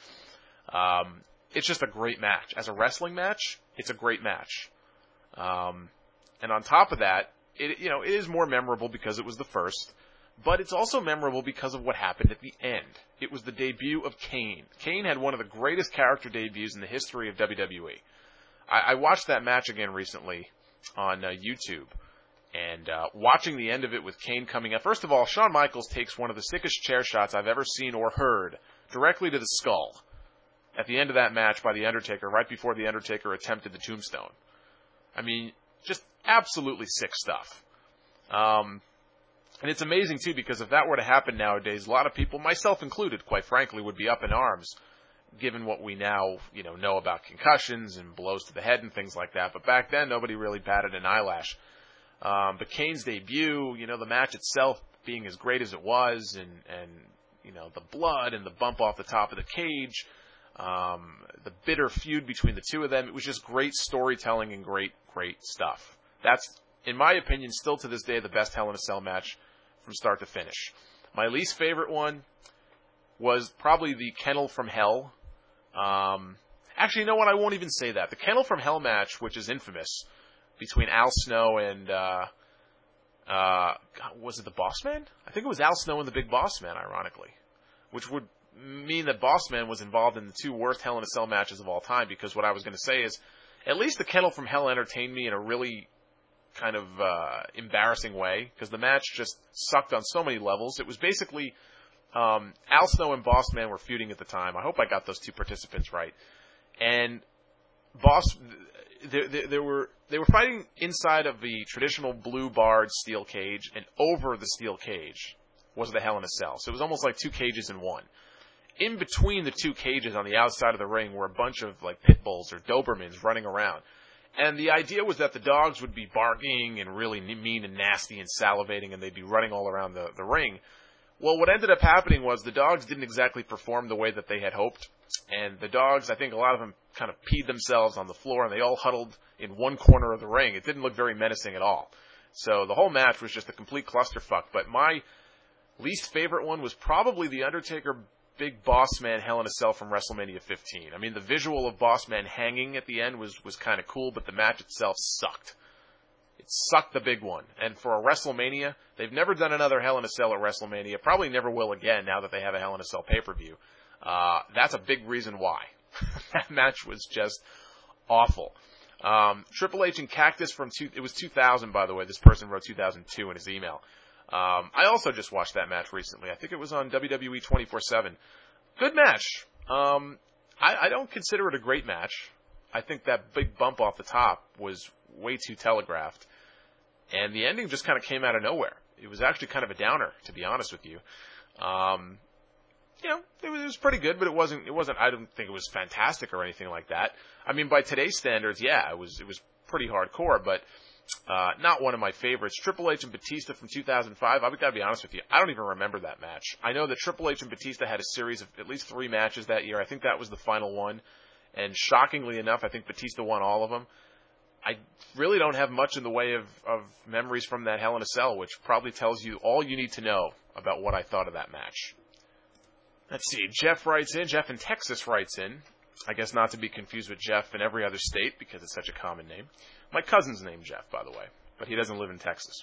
Um, it's just a great match. As a wrestling match, it's a great match. Um, and on top of that, it, you know, it is more memorable because it was the first, but it's also memorable because of what happened at the end. It was the debut of Kane. Kane had one of the greatest character debuts in the history of W W E. I, I watched that match again recently on uh, YouTube. And uh, watching the end of it with Kane coming up, first of all, Shawn Michaels takes one of the sickest chair shots I've ever seen or heard directly to the skull at the end of that match by The Undertaker, right before The Undertaker attempted the tombstone. I mean, just absolutely sick stuff. Um, and it's amazing, too, because if that were to happen nowadays, a lot of people, myself included, quite frankly, would be up in arms, given what we now, you know, know about concussions and blows to the head and things like that. But back then, nobody really batted an eyelash. Um, but Kane's debut, you know, the match itself being as great as it was, and, and you know, the blood and the bump off the top of the cage, um, the bitter feud between the two of them, it was just great storytelling and great, great stuff. That's, in my opinion, still to this day the best Hell in a Cell match from start to finish. My least favorite one was probably the Kennel from Hell. Um, actually, you know what? I won't even say that. The Kennel from Hell match, which is infamous, between Al Snow and, uh, uh, was it the Boss Man? I think it was Al Snow and the Big Boss Man, ironically. Which would mean that Boss Man was involved in the two worst Hell in a Cell matches of all time, because what I was going to say is, at least the Kennel from Hell entertained me in a really kind of, uh, embarrassing way, because the match just sucked on so many levels. It was basically, um, Al Snow and Boss Man were feuding at the time. I hope I got those two participants right. And Boss... there, there, there were they were fighting inside of the traditional blue barred steel cage, and over the steel cage was the Hell in a Cell. So it was almost like two cages in one. In between the two cages on the outside of the ring were a bunch of like pit bulls or Dobermans running around. And the idea was that the dogs would be barking and really mean and nasty and salivating, and they'd be running all around the, the ring. Well, what ended up happening was the dogs didn't exactly perform the way that they had hoped. And the dogs, I think a lot of them kind of peed themselves on the floor, and they all huddled in one corner of the ring. It didn't look very menacing at all. So the whole match was just a complete clusterfuck. But my least favorite one was probably the Undertaker Big Boss Man Hell in a Cell from WrestleMania fifteen. I mean, the visual of Boss Man hanging at the end was, was kind of cool, but the match itself sucked. It sucked the big one. And for a WrestleMania, they've never done another Hell in a Cell at WrestleMania. Probably never will again now that they have a Hell in a Cell pay-per-view. Uh, that's a big reason why. That match was just awful. Um, Triple H and Cactus from, two, it was two thousand, by the way. This person wrote two thousand two in his email. Um, I also just watched that match recently. I think it was on W W E twenty-four seven. Good match. Um, I, I don't consider it a great match. I think that big bump off the top was way too telegraphed. And the ending just kind of came out of nowhere. It was actually kind of a downer, to be honest with you. Um, you know, it was, it was pretty good, but it wasn't, it wasn't, I don't think it was fantastic or anything like that. I mean, by today's standards, yeah, it was, it was pretty hardcore, but Uh, not one of my favorites. Triple H and Batista from two thousand five, I've got to be honest with you, I don't even remember that match. I know that Triple H and Batista had a series of at least three matches that year. I think that was the final one. And shockingly enough, I think Batista won all of them. I really don't have much in the way of, of memories from that Hell in a Cell, which probably tells you all you need to know about what I thought of that match. Let's see, Jeff writes in, Jeff in Texas writes in, I guess not to be confused with Jeff in every other state because it's such a common name. My cousin's named Jeff, by the way, but he doesn't live in Texas.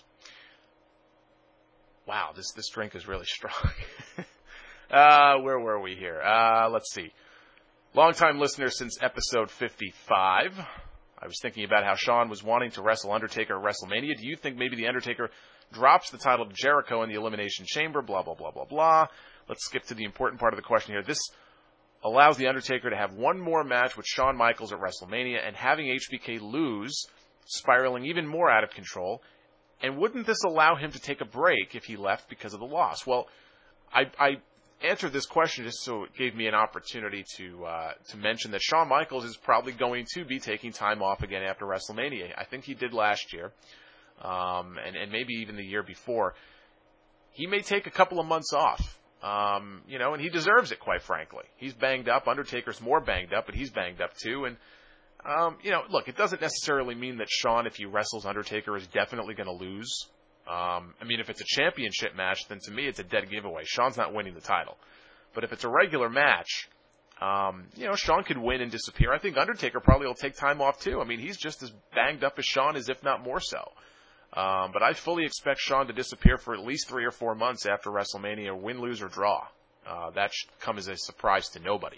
Wow, this this drink is really strong. uh, where were we here? Uh, let's see. Longtime listener since episode fifty-five. I was thinking about how Shawn was wanting to wrestle Undertaker at WrestleMania. Do you think maybe the Undertaker drops the title to Jericho in the Elimination Chamber? Blah, blah, blah, blah, blah. Let's skip to the important part of the question here. This allows the Undertaker to have one more match with Shawn Michaels at WrestleMania, and having H B K lose, spiraling even more out of control. And wouldn't this allow him to take a break if he left because of the loss? Well, I, I answered this question just so it gave me an opportunity to uh, to mention that Shawn Michaels is probably going to be taking time off again after WrestleMania. I think he did last year, um, and, and maybe even the year before. He may take a couple of months off. Um, you know, and he deserves it, quite frankly. He's banged up. Undertaker's more banged up, but he's banged up too. And, um, you know, look, it doesn't necessarily mean that Shawn, if he wrestles Undertaker, is definitely going to lose. Um, I mean, if it's a championship match, then to me it's a dead giveaway. Shawn's not winning the title. But if it's a regular match, um, you know, Shawn could win and disappear. I think Undertaker probably will take time off too. I mean, he's just as banged up as Shawn is, if not more so. Um, but I fully expect Shawn to disappear for at least three or four months after WrestleMania, win, lose, or draw. Uh, that should come as a surprise to nobody.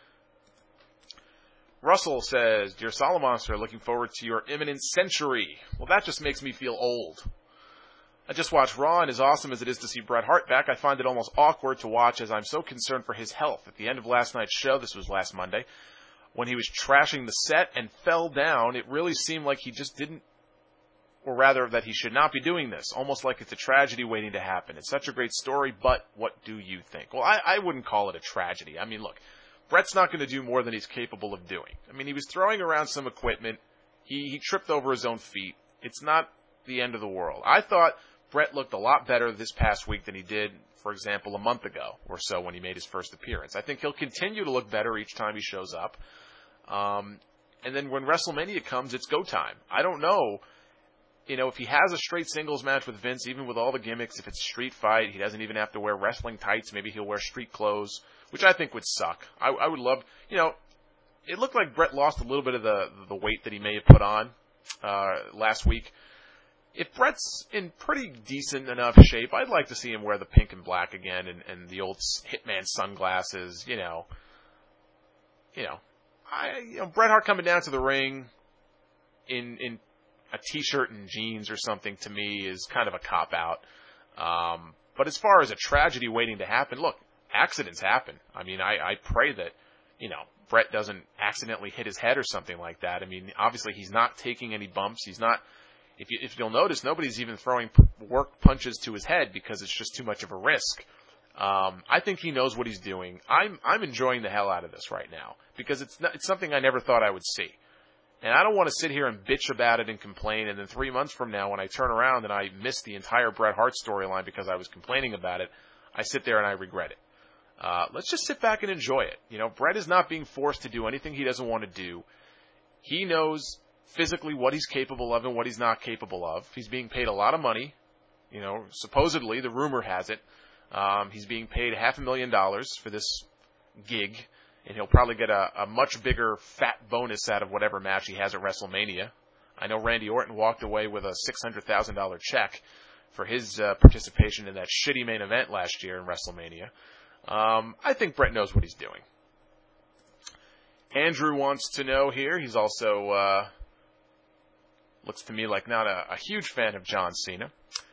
Russell says, Dear Solomonster, looking forward to your imminent century. Well, that just makes me feel old. I just watched Raw, and as awesome as it is to see Bret Hart back, I find it almost awkward to watch as I'm so concerned for his health. At the end of last night's show, this was last Monday, when he was trashing the set and fell down, it really seemed like he just didn't, or rather that he should not be doing this, almost like it's a tragedy waiting to happen. It's such a great story, but what do you think? Well, I, I wouldn't call it a tragedy. I mean, look, Bret's not going to do more than he's capable of doing. I mean, he was throwing around some equipment. He, he tripped over his own feet. It's not the end of the world. I thought Bret looked a lot better this past week than he did, for example, a month ago or so when he made his first appearance. I think he'll continue to look better each time he shows up. Um, and then when WrestleMania comes, it's go time. I don't know. You know, if he has a straight singles match with Vince, even with all the gimmicks, if it's a street fight, he doesn't even have to wear wrestling tights. Maybe he'll wear street clothes, which I think would suck. I, I would love, you know, it looked like Bret lost a little bit of the the weight that he may have put on uh, last week. If Bret's in pretty decent enough shape, I'd like to see him wear the pink and black again and, and the old Hitman sunglasses, you know. You know, I, you know, Bret Hart coming down to the ring in in a t-shirt and jeans or something, to me, is kind of a cop-out. Um, but as far as a tragedy waiting to happen, look, accidents happen. I mean, I, I pray that you know, Brett doesn't accidentally hit his head or something like that. I mean, obviously he's not taking any bumps. He's not, if, you, if you'll notice, nobody's even throwing p- work punches to his head because it's just too much of a risk. Um, I think he knows what he's doing. I'm, I'm enjoying the hell out of this right now because it's not, it's something I never thought I would see. And I don't want to sit here and bitch about it and complain, and then three months from now when I turn around and I miss the entire Bret Hart storyline because I was complaining about it, I sit there and I regret it. Uh, let's just sit back and enjoy it. You know, Bret is not being forced to do anything he doesn't want to do. He knows physically what he's capable of and what he's not capable of. He's being paid a lot of money. You know, supposedly, the rumor has it, um, he's being paid half a million dollars for this gig, and he'll probably get a, a much bigger fat bonus out of whatever match he has at WrestleMania. I know Randy Orton walked away with a six hundred thousand dollars check for his uh, participation in that shitty main event last year in WrestleMania. Um, I think Bret knows what he's doing. Andrew wants to know here, he's also, uh, looks to me like not a, a huge fan of John Cena.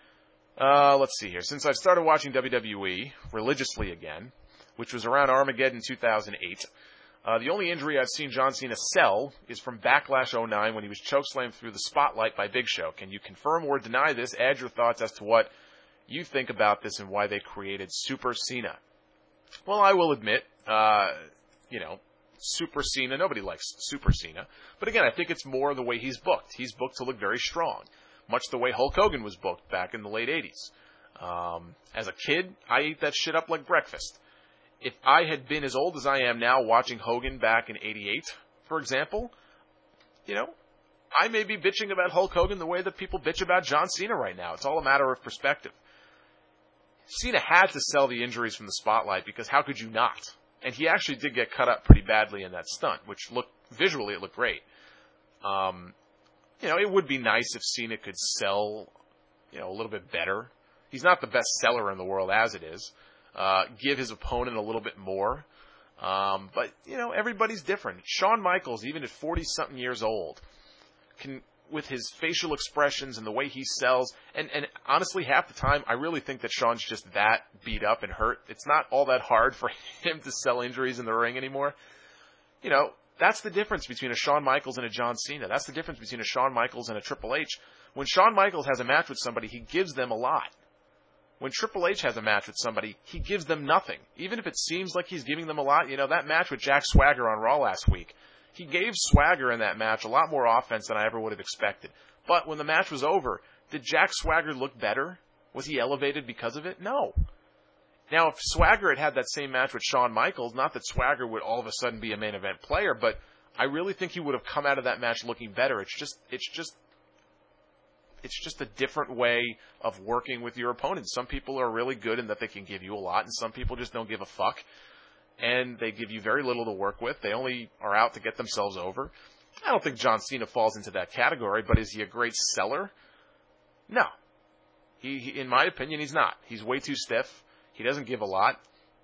Uh, let's see here. Since I've started watching W W E religiously again, which was around Armageddon two thousand eight, uh, the only injury I've seen John Cena sell is from Backlash oh nine when he was chokeslammed through the spotlight by Big Show. Can you confirm or deny this? Add your thoughts as to what you think about this and why they created Super Cena. Well, I will admit, uh, you know, Super Cena, nobody likes Super Cena. But again, I think it's more the way he's booked. He's booked to look very strong, much the way Hulk Hogan was booked back in the late eighties. Um, as a kid, I ate that shit up like breakfast. If I had been as old as I am now watching Hogan back in eighty-eight, for example, you know, I may be bitching about Hulk Hogan the way that people bitch about John Cena right now. It's all a matter of perspective. Cena had to sell the injuries from the spotlight because how could you not? And he actually did get cut up pretty badly in that stunt, which looked, visually it looked great. Um, you know, it would be nice if Cena could sell, you know, a little bit better. He's not the best seller in the world as it is. Uh, give his opponent a little bit more. Um, but, you know, everybody's different. Shawn Michaels, even at forty-something years old, can, with his facial expressions and the way he sells, and, and honestly, half the time, I really think that Shawn's just that beat up and hurt. It's not all that hard for him to sell injuries in the ring anymore. You know, that's the difference between a Shawn Michaels and a John Cena. That's the difference between a Shawn Michaels and a Triple H. When Shawn Michaels has a match with somebody, he gives them a lot. When Triple H has a match with somebody, he gives them nothing. Even if it seems like he's giving them a lot, you know, that match with Jack Swagger on Raw last week, he gave Swagger in that match a lot more offense than I ever would have expected. But when the match was over, did Jack Swagger look better? Was he elevated because of it? No. Now, if Swagger had had that same match with Shawn Michaels, not that Swagger would all of a sudden be a main event player, but I really think he would have come out of that match looking better. It's just, it's just, it's just a different way of working with your opponent. Some people are really good in that they can give you a lot, and some people just don't give a fuck. And they give you very little to work with. They only are out to get themselves over. I don't think John Cena falls into that category, but is he a great seller? No. He, he in my opinion, he's not. He's way too stiff. He doesn't give a lot.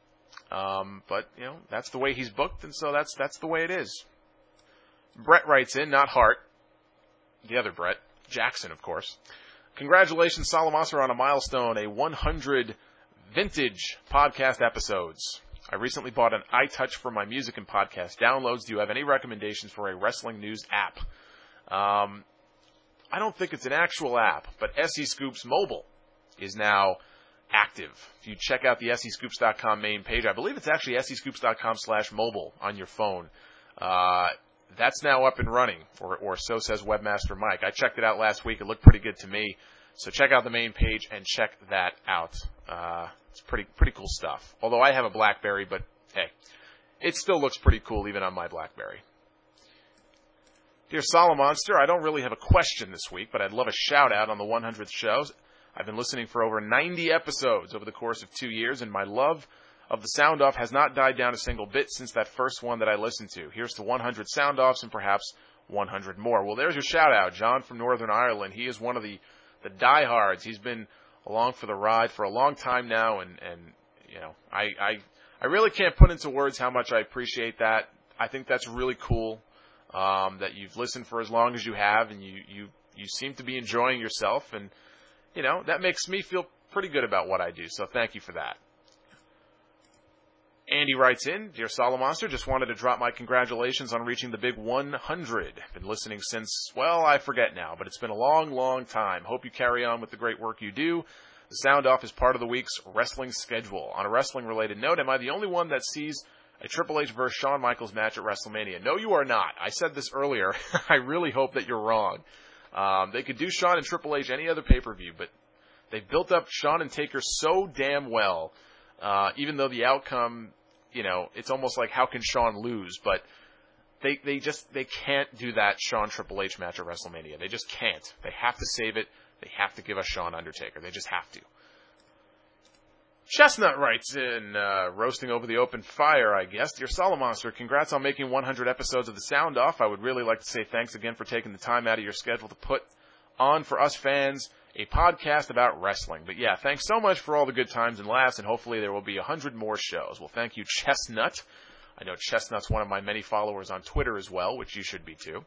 Um, but, you know, that's the way he's booked, and so that's that's the way it is. Brett writes in, not Hart. The other Brett. Jackson, of course. Congratulations, Salamasser, on a milestone, a one hundred vintage podcast episodes. I recently bought an iTouch for my music and podcast downloads. Do you have any recommendations for a wrestling news app? Um, I don't think it's an actual app, but S E Scoops Mobile is now active. If you check out the S E Scoops dot com main page, I believe it's actually S E Scoops dot com slash mobile on your phone. Uh, that's now up and running, or, or so says Webmaster Mike. I checked it out last week. It looked pretty good to me. So check out the main page and check that out. Uh, it's pretty pretty cool stuff. Although I have a BlackBerry, but hey, it still looks pretty cool even on my BlackBerry. Dear Solomonster, I don't really have a question this week, but I'd love a shout-out on the one hundredth show. I've been listening for over ninety episodes over the course of two years, and my love of the sound-off has not died down a single bit since that first one that I listened to. Here's to one hundred sound-offs and perhaps one hundred more. Well, there's your shout-out. John from Northern Ireland. He is one of the, the diehards. He's been along for the ride for a long time now, and, and you know, I, I, I really can't put into words how much I appreciate that. I think that's really cool, um, that you've listened for as long as you have, and you, you, you seem to be enjoying yourself, and, you know, that makes me feel pretty good about what I do, so thank you for that. Andy writes in, Dear Solomonster, just wanted to drop my congratulations on reaching the big one hundred. Been listening since, well, I forget now, but it's been a long, long time. Hope you carry on with the great work you do. The Sound Off is part of the week's wrestling schedule. On a wrestling-related note, am I the only one that sees a Triple H versus Shawn Michaels match at WrestleMania? No, you are not. I said this earlier. I really hope that you're wrong. Um, they could do Shawn and Triple H any other pay-per-view, but they've built up Shawn and Taker so damn well, uh, even though the outcome, you know, it's almost like how can Shawn lose, but they they just, they can't do that Shawn Triple H match at WrestleMania. They just can't. They have to save it. They have to give us Shawn Undertaker. They just have to. Chestnut writes in, uh, roasting over the open fire, I guess. Dear Solomonster, congrats on making one hundred episodes of The Sound Off. I would really like to say thanks again for taking the time out of your schedule to put on for us fans a podcast about wrestling. But yeah, thanks so much for all the good times and laughs, and hopefully there will be one hundred more shows. Well, thank you, Chestnut. I know Chestnut's one of my many followers on Twitter as well, which you should be too.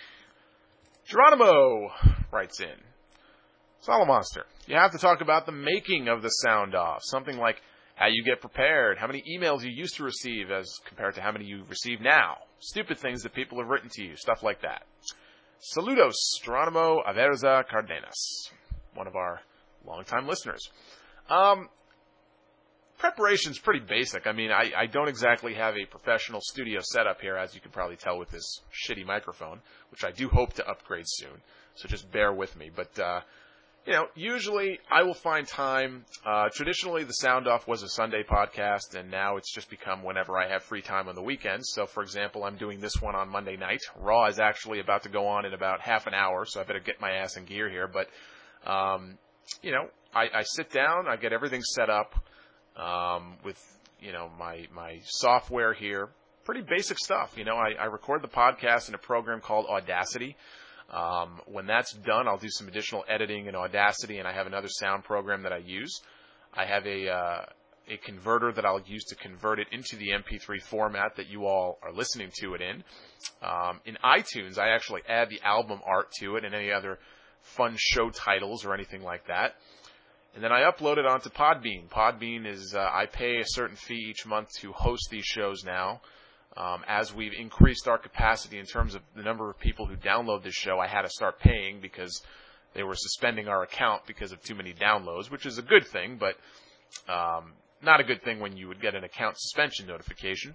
Geronimo writes in, Solomonster, you have to talk about the making of the Sound Off. Something like how you get prepared, how many emails you used to receive as compared to how many you receive now. Stupid things that people have written to you, stuff like that. Saludos, Geronimo Averza Cardenas, one of our longtime listeners. Um, preparation's pretty basic. I mean, I, I don't exactly have a professional studio setup here, as you can probably tell with this shitty microphone, which I do hope to upgrade soon. So just bear with me. But, uh, you know, usually I will find time. Uh, traditionally, the Sound Off was a Sunday podcast, and now it's just become whenever I have free time on the weekends. So, for example, I'm doing this one on Monday night. Raw is actually about to go on in about half an hour, so I better get my ass in gear here. But, um, you know, I, I sit down, I get everything set up um, with, you know, my my software here. Pretty basic stuff. You know, I, I record the podcast in a program called Audacity. Um, when that's done, I'll do some additional editing in Audacity, and I have another sound program that I use. I have a uh, a converter that I'll use to convert it into the M P three format that you all are listening to it in. Um, in iTunes, I actually add the album art to it and any other fun show titles or anything like that. And then I upload it onto Podbean. Podbean is, uh, I pay a certain fee each month to host these shows now. Um, as we've increased our capacity in terms of the number of people who download this show, I had to start paying because they were suspending our account because of too many downloads, which is a good thing, but um, not a good thing when you would get an account suspension notification.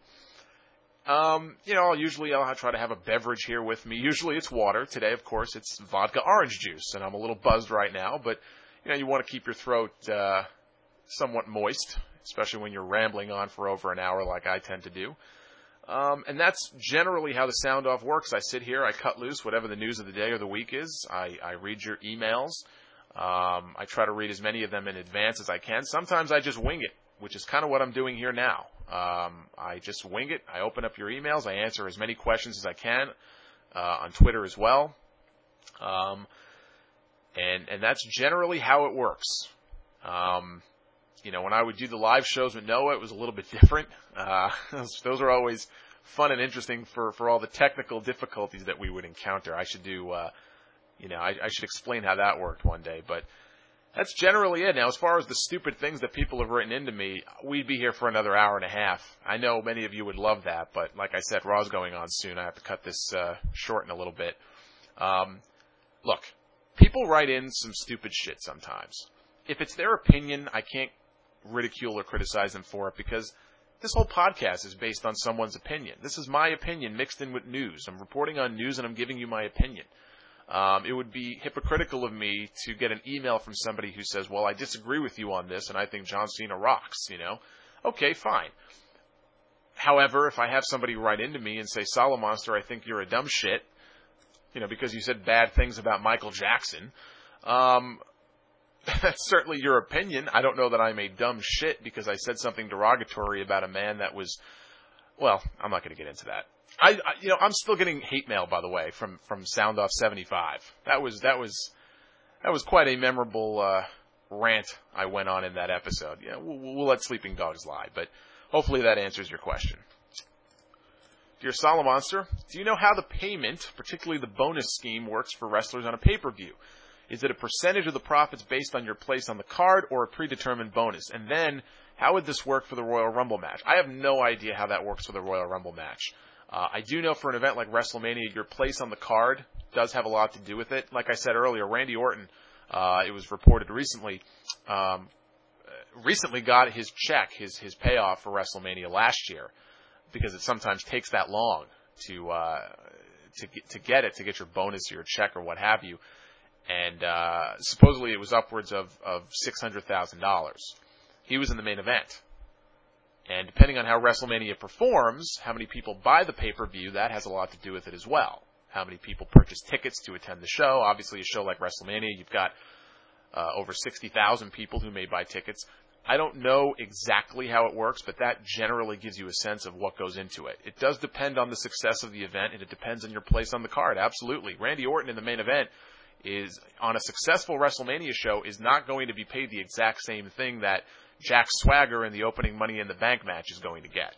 Um, you know, I'll usually I'll try to have a beverage here with me. Usually it's water. Today, of course, it's vodka orange juice, and I'm a little buzzed right now, but you know, you want to keep your throat uh, somewhat moist, especially when you're rambling on for over an hour like I tend to do. Um, and that's generally how the Sound Off works. I sit here, I cut loose whatever the news of the day or the week is. I, I read your emails. Um, I try to read as many of them in advance as I can. Sometimes I just wing it, which is kind of what I'm doing here now. Um, I just wing it. I open up your emails. I answer as many questions as I can uh, on Twitter as well. Um, and and that's generally how it works. Um, You know, when I would do the live shows with Noah, it was a little bit different. Uh, those, those are always fun and interesting for, for all the technical difficulties that we would encounter. I should do, uh, you know, I, I should explain how that worked one day. But that's generally it. Now, as far as the stupid things that people have written into me, we'd be here for another hour and a half. I know many of you would love that, but like I said, Raw's going on soon. I have to cut this uh, short in a little bit. Um, look, people write in some stupid shit sometimes. If it's their opinion, I can't ridicule or criticize them for it because this whole podcast is based on someone's opinion. This is my opinion mixed in with news. I'm reporting on news and I'm giving you my opinion. Um, it would be hypocritical of me to get an email from somebody who says, well, I disagree with you on this and I think John Cena rocks, you know. Okay, fine. However, if I have somebody write into me and say, Solomonster, I think you're a dumb shit, you know, because you said bad things about Michael Jackson, um, that's certainly your opinion. I don't know that I'm a dumb shit because I said something derogatory about a man that was, well, I'm not going to get into that. I, I, you know, I'm still getting hate mail, by the way, from, from Sound Off seventy-five. That was, that was, that was quite a memorable, uh, rant I went on in that episode. Yeah, we'll, we'll let sleeping dogs lie, but hopefully that answers your question. Dear Solomonster, do you know how the payment, particularly the bonus scheme, works for wrestlers on a pay-per-view? Is it a percentage of the profits based on your place on the card or a predetermined bonus? And then, how would this work for the Royal Rumble match? I have no idea how that works for the Royal Rumble match. Uh, I do know for an event like WrestleMania, your place on the card does have a lot to do with it. Like I said earlier, Randy Orton, uh, it was reported recently, um, recently got his check, his, his payoff for WrestleMania last year, because it sometimes takes that long to, uh, to get, to get it, to get your bonus or your check or what have you. And, uh, supposedly it was upwards of, of six hundred thousand dollars. He was in the main event. And depending on how WrestleMania performs, how many people buy the pay-per-view, that has a lot to do with it as well. How many people purchase tickets to attend the show. Obviously, a show like WrestleMania, you've got uh, over sixty thousand people who may buy tickets. I don't know exactly how it works, but that generally gives you a sense of what goes into it. It does depend on the success of the event, and it depends on your place on the card. Absolutely. Randy Orton in the main event is, on a successful WrestleMania show, is not going to be paid the exact same thing that Jack Swagger in the opening Money in the Bank match is going to get.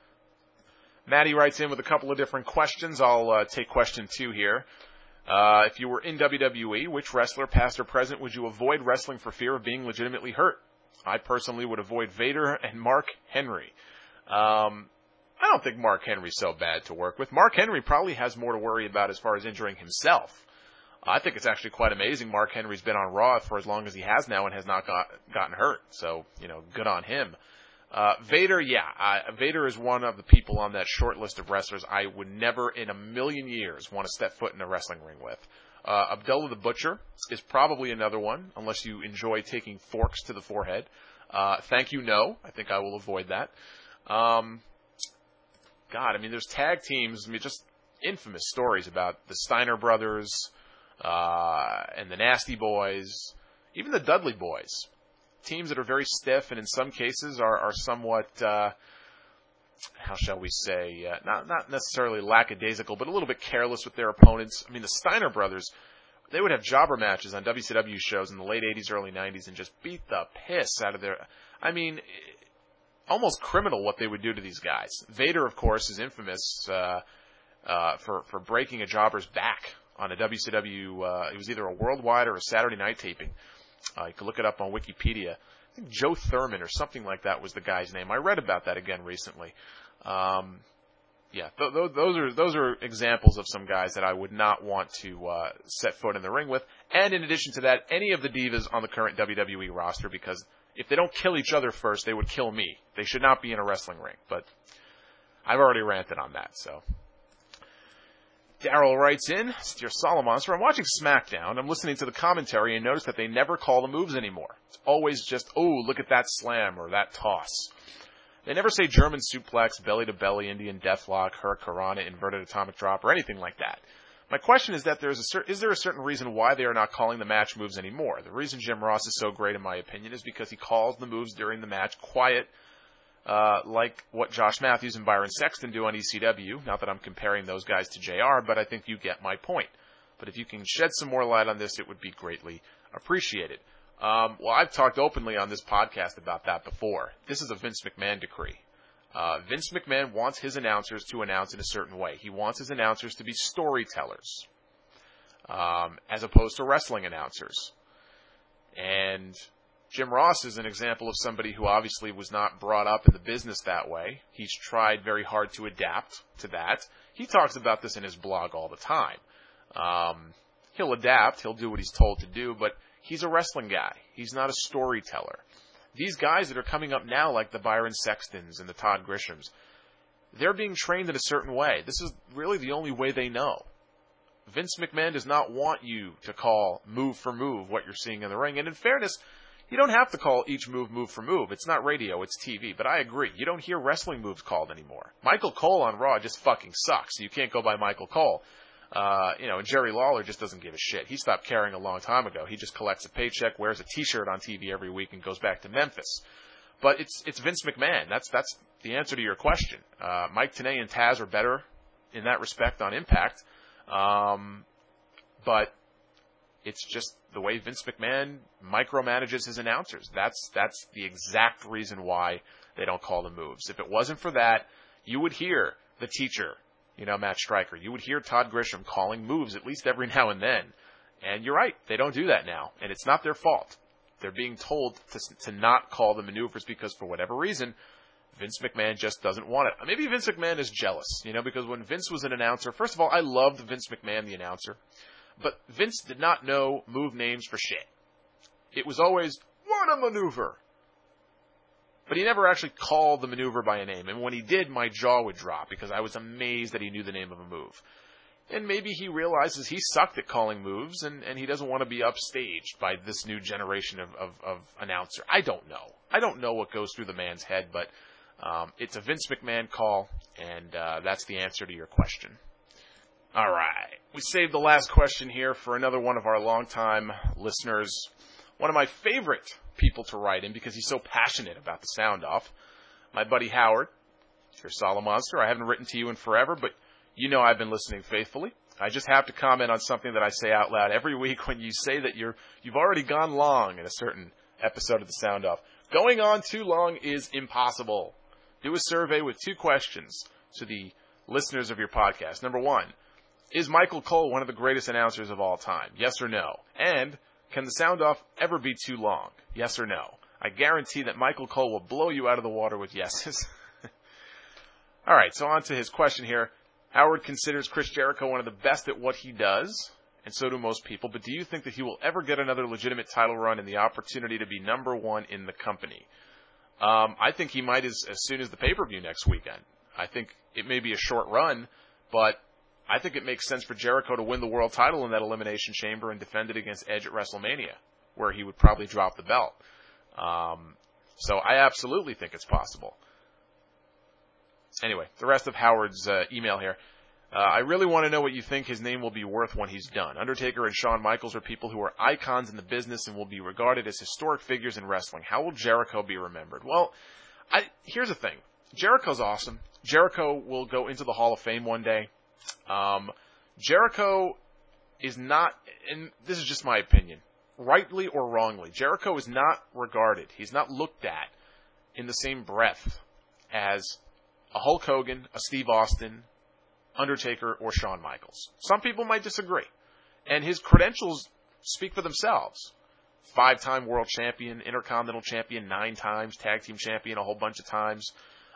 Maddie writes in with a couple of different questions. I'll uh, take question two here. Uh, if you were in W W E, which wrestler, past or present, would you avoid wrestling for fear of being legitimately hurt? I personally would avoid Vader and Mark Henry. Um, I don't think Mark Henry's so bad to work with. Mark Henry probably has more to worry about as far as injuring himself. I think it's actually quite amazing. Mark Henry's been on Raw for as long as he has now and has not got, gotten hurt. So, you know, good on him. Uh, Vader, yeah, I, Vader is one of the people on that short list of wrestlers I would never in a million years want to step foot in a wrestling ring with. Uh, Abdullah the Butcher is probably another one, unless you enjoy taking forks to the forehead. Uh, thank you, no. I think I will avoid that. Um, God, I mean, there's tag teams, I mean, just infamous stories about the Steiner brothers, Uh, and the Nasty Boys, even the Dudley Boys. Teams that are very stiff and in some cases are, are somewhat, uh, how shall we say, uh, not, not necessarily lackadaisical, but a little bit careless with their opponents. I mean, the Steiner brothers, they would have jobber matches on W C W shows in the late eighties, early nineties and just beat the piss out of their, I mean, almost criminal what they would do to these guys. Vader, of course, is infamous, uh, uh, for, for breaking a jobber's back on a W C W, uh, it was either a worldwide or a Saturday night taping. Uh, you can look it up on Wikipedia. I think Joe Thurman or something like that was the guy's name. I read about that again recently. Um, yeah, th- th- those are those are examples of some guys that I would not want to uh, set foot in the ring with. And in addition to that, any of the divas on the current W W E roster, because if they don't kill each other first, they would kill me. They should not be in a wrestling ring. But I've already ranted on that, so. Daryl writes in, Dear Solomonster, I'm watching SmackDown. I'm listening to the commentary and notice that they never call the moves anymore. It's always just, oh, look at that slam or that toss. They never say German suplex, belly to belly, Indian deathlock, hurricanrana, inverted atomic drop, or anything like that. My question is that there's a cer- is there a certain reason why they are not calling the match moves anymore? The reason Jim Ross is so great, in my opinion, is because he calls the moves during the match quiet, Uh, like what Josh Matthews and Byron Sexton do on E C W. Not that I'm comparing those guys to J R, but I think you get my point. But if you can shed some more light on this, it would be greatly appreciated. Um, well, I've talked openly on this podcast about that before. This is a Vince McMahon decree. Uh, Vince McMahon wants his announcers to announce in a certain way. He wants his announcers to be storytellers, um, as opposed to wrestling announcers. And Jim Ross is an example of somebody who obviously was not brought up in the business that way. He's tried very hard to adapt to that. He talks about this in his blog all the time. Um, he'll adapt. He'll do what he's told to do, but he's a wrestling guy. He's not a storyteller. These guys that are coming up now, like the Byron Sextons and the Todd Grishams, they're being trained in a certain way. This is really the only way they know. Vince McMahon does not want you to call move for move what you're seeing in the ring. And in fairness, you don't have to call each move move for move. It's not radio, it's T V. But I agree. You don't hear wrestling moves called anymore. Michael Cole on Raw just fucking sucks. You can't go by Michael Cole. Uh, you know, and Jerry Lawler just doesn't give a shit. He stopped caring a long time ago. He just collects a paycheck, wears a t-shirt on T V every week, and goes back to Memphis. But it's it's Vince McMahon. That's that's the answer to your question. Uh, Mike Tenay and Taz are better in that respect on Impact. Um, but it's just the way Vince McMahon micromanages his announcers. That's that's the exact reason why they don't call the moves. If it wasn't for that, you would hear the teacher, you know, Matt Stryker. You would hear Todd Grisham calling moves at least every now and then. And you're right, they don't do that now, and it's not their fault. They're being told to, to not call the maneuvers because for whatever reason, Vince McMahon just doesn't want it. Maybe Vince McMahon is jealous, you know, because when Vince was an announcer, first of all, I loved Vince McMahon, the announcer, but Vince did not know move names for shit. It was always, what a maneuver! But he never actually called the maneuver by a name, and when he did, my jaw would drop because I was amazed that he knew the name of a move. And maybe he realizes he sucked at calling moves, and, and he doesn't want to be upstaged by this new generation of, of, of announcer. I don't know. I don't know what goes through the man's head, but um, it's a Vince McMahon call, and uh, that's the answer to your question. All right. We saved the last question here for another one of our longtime listeners. One of my favorite people to write in because he's so passionate about the sound off. My buddy Howard. You're a solid monster. I haven't written to you in forever, but you know I've been listening faithfully. I just have to comment on something that I say out loud every week when you say that you're, you've already gone long in a certain episode of the Sound Off. Going on too long is impossible. Do a survey with two questions to the listeners of your podcast. Number one, is Michael Cole one of the greatest announcers of all time? Yes or no? And can the Sound Off ever be too long? Yes or no? I guarantee that Michael Cole will blow you out of the water with yeses. All right, so on to his question here. Howard considers Chris Jericho one of the best at what he does, and so do most people, but do you think that he will ever get another legitimate title run and the opportunity to be number one in the company? Um, I think he might as, as soon as the pay-per-view next weekend. I think it may be a short run, but I think it makes sense for Jericho to win the world title in that Elimination Chamber and defend it against Edge at WrestleMania, where he would probably drop the belt. Um, so I absolutely think it's possible. Anyway, the rest of Howard's uh, email here. Uh, I really want to know what you think his name will be worth when he's done. Undertaker and Shawn Michaels are people who are icons in the business and will be regarded as historic figures in wrestling. How will Jericho be remembered? Well, I, here's the thing. Jericho's awesome. Jericho will go into the Hall of Fame one day. Um, Jericho is not, and this is just my opinion, rightly or wrongly, Jericho is not regarded, he's not looked at in the same breath as a Hulk Hogan, a Steve Austin, Undertaker, or Shawn Michaels. Some people might disagree, and his credentials speak for themselves. Five-time world champion, intercontinental champion, nine times, tag team champion a whole bunch of times.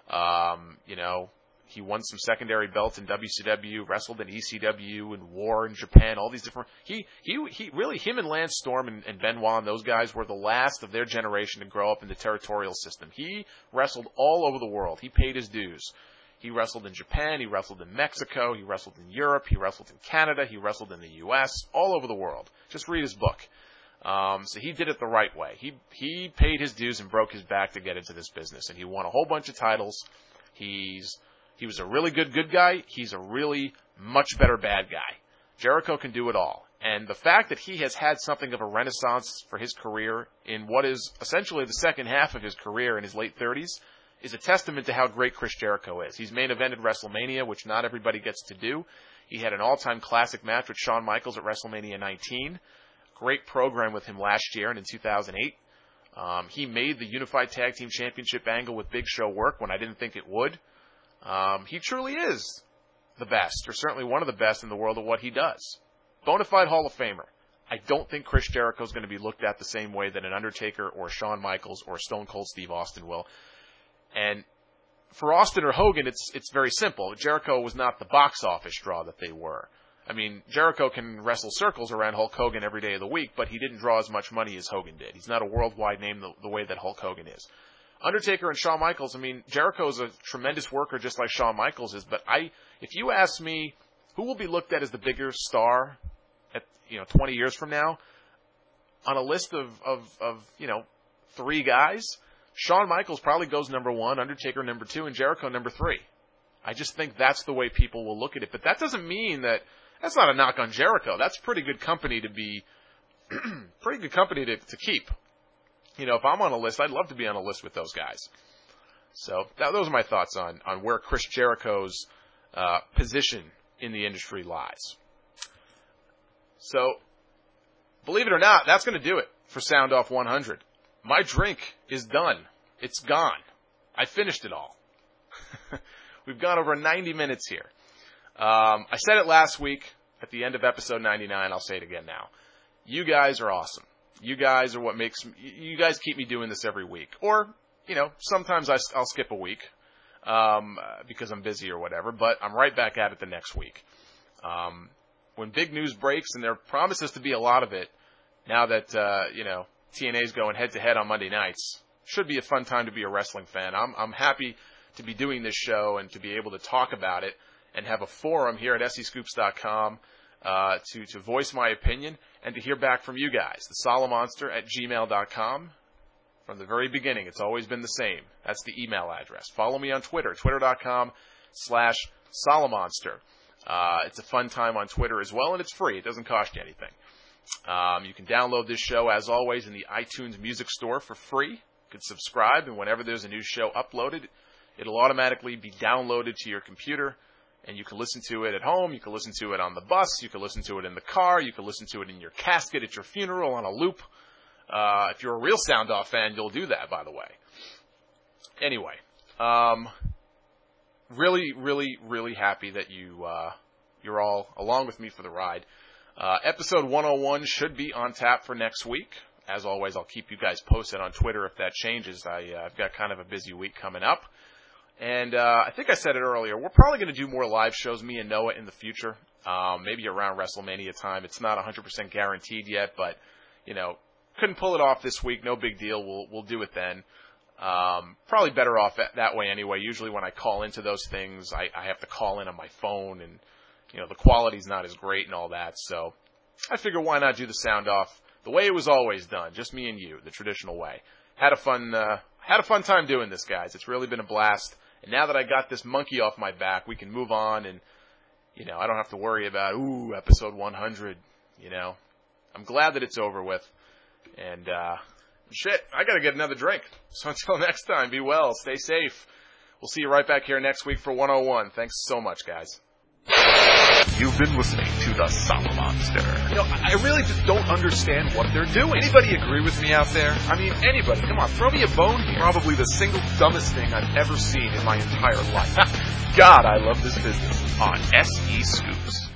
Um, you know, he won some secondary belts in W C W, wrestled in E C W, and war in Japan, all these different... He, he, he really, him and Lance Storm and, and Benoit and those guys were the last of their generation to grow up in the territorial system. He wrestled all over the world. He paid his dues. He wrestled in Japan, he wrestled in Mexico, he wrestled in Europe, he wrestled in Canada, he wrestled in the U S, all over the world. Just read his book. Um, so he did it the right way. He, he paid his dues and broke his back to get into this business, and he won a whole bunch of titles. He's... He was a really good good guy. He's a really much better bad guy. Jericho can do it all. And the fact that he has had something of a renaissance for his career in what is essentially the second half of his career in his late thirties is a testament to how great Chris Jericho is. He's main evented WrestleMania, which not everybody gets to do. He had an all-time classic match with Shawn Michaels at WrestleMania nineteen. Great program with him last year and in two thousand eight. Um, he made the Unified Tag Team Championship angle with Big Show work when I didn't think it would. Um, he truly is the best, or certainly one of the best in the world at what he does. Bonafide Hall of Famer. I don't think Chris Jericho is going to be looked at the same way that an Undertaker or Shawn Michaels or Stone Cold Steve Austin will. And for Austin or Hogan, it's it's very simple. Jericho was not the box office draw that they were. I mean, Jericho can wrestle circles around Hulk Hogan every day of the week, but he didn't draw as much money as Hogan did. He's not a worldwide name the, the way that Hulk Hogan is. Undertaker and Shawn Michaels, I mean, Jericho's a tremendous worker just like Shawn Michaels is, but I, if you ask me who will be looked at as the bigger star at, you know, twenty years from now, on a list of, of, of, you know, three guys, Shawn Michaels probably goes number one, Undertaker number two, and Jericho number three. I just think that's the way people will look at it, but that doesn't mean that, that's not a knock on Jericho. That's pretty good company to be, pretty good company to, to keep. You know, if I'm on a list, I'd love to be on a list with those guys. So that, those are my thoughts on, on where Chris Jericho's uh, position in the industry lies. So, believe it or not, that's going to do it for Sound Off one hundred. My drink is done. It's gone. I finished it all. We've gone over ninety minutes here. Um, I said it last week at the end of episode ninety-nine. I'll say it again now. You guys are awesome. You guys are what makes me, you guys keep me doing this every week. Or, you know, sometimes I, I'll skip a week um, because I'm busy or whatever, but I'm right back at it the next week. Um, when big news breaks, and there promises to be a lot of it, now that, uh, you know, T N A's going head-to-head on Monday nights, should be a fun time to be a wrestling fan. I'm, I'm happy to be doing this show and to be able to talk about it and have a forum here at S E Scoops dot com uh, to, to voice my opinion and to hear back from you guys. The Solomonster at gmail dot com. From the very beginning, it's always been the same. That's the email address. Follow me on Twitter, twitter dot com slash Solomonster. Uh, it's a fun time on Twitter as well, and it's free. It doesn't cost you anything. Um, you can download this show, as always, in the iTunes Music Store for free. You can subscribe, and whenever there's a new show uploaded, it'll automatically be downloaded to your computer, and you can listen to it at home. You can listen to it on the bus. You can listen to it in the car. You can listen to it in your casket at your funeral on a loop. Uh, if you're a real Sound Off fan, you'll do that, by the way. Anyway, um, really, really, really happy that you, uh, you're all along with me for the ride. Uh, episode one oh one should be on tap for next week. As always, I'll keep you guys posted on Twitter if that changes. I, uh, I've got kind of a busy week coming up. And uh, I think I said it earlier, we're probably going to do more live shows, me and Noah, in the future, um, maybe around WrestleMania time. It's not one hundred percent guaranteed yet, but, you know, couldn't pull it off this week. No big deal. We'll we'll do it then. Um, probably better off that, that way anyway. Usually when I call into those things, I, I have to call in on my phone, and you know the quality's not as great and all that. So I figure why not do the Sound Off the way it was always done, just me and you, the traditional way. Had a fun uh, had a fun time doing this, guys. It's really been a blast. And now that I got this monkey off my back, we can move on, and you know I don't have to worry about ooh episode one hundred. You know, I'm glad that it's over with. And, uh, shit, I gotta get another drink. So until next time, be well, stay safe. We'll see you right back here next week for one oh one. Thanks so much, guys. You've been listening to the Solomonster. You know, I really just don't understand what they're doing. Anybody agree with me out there? I mean, anybody. Come on, throw me a bone here. Probably the single dumbest thing I've ever seen in my entire life. God, I love this business. On S E Scoops.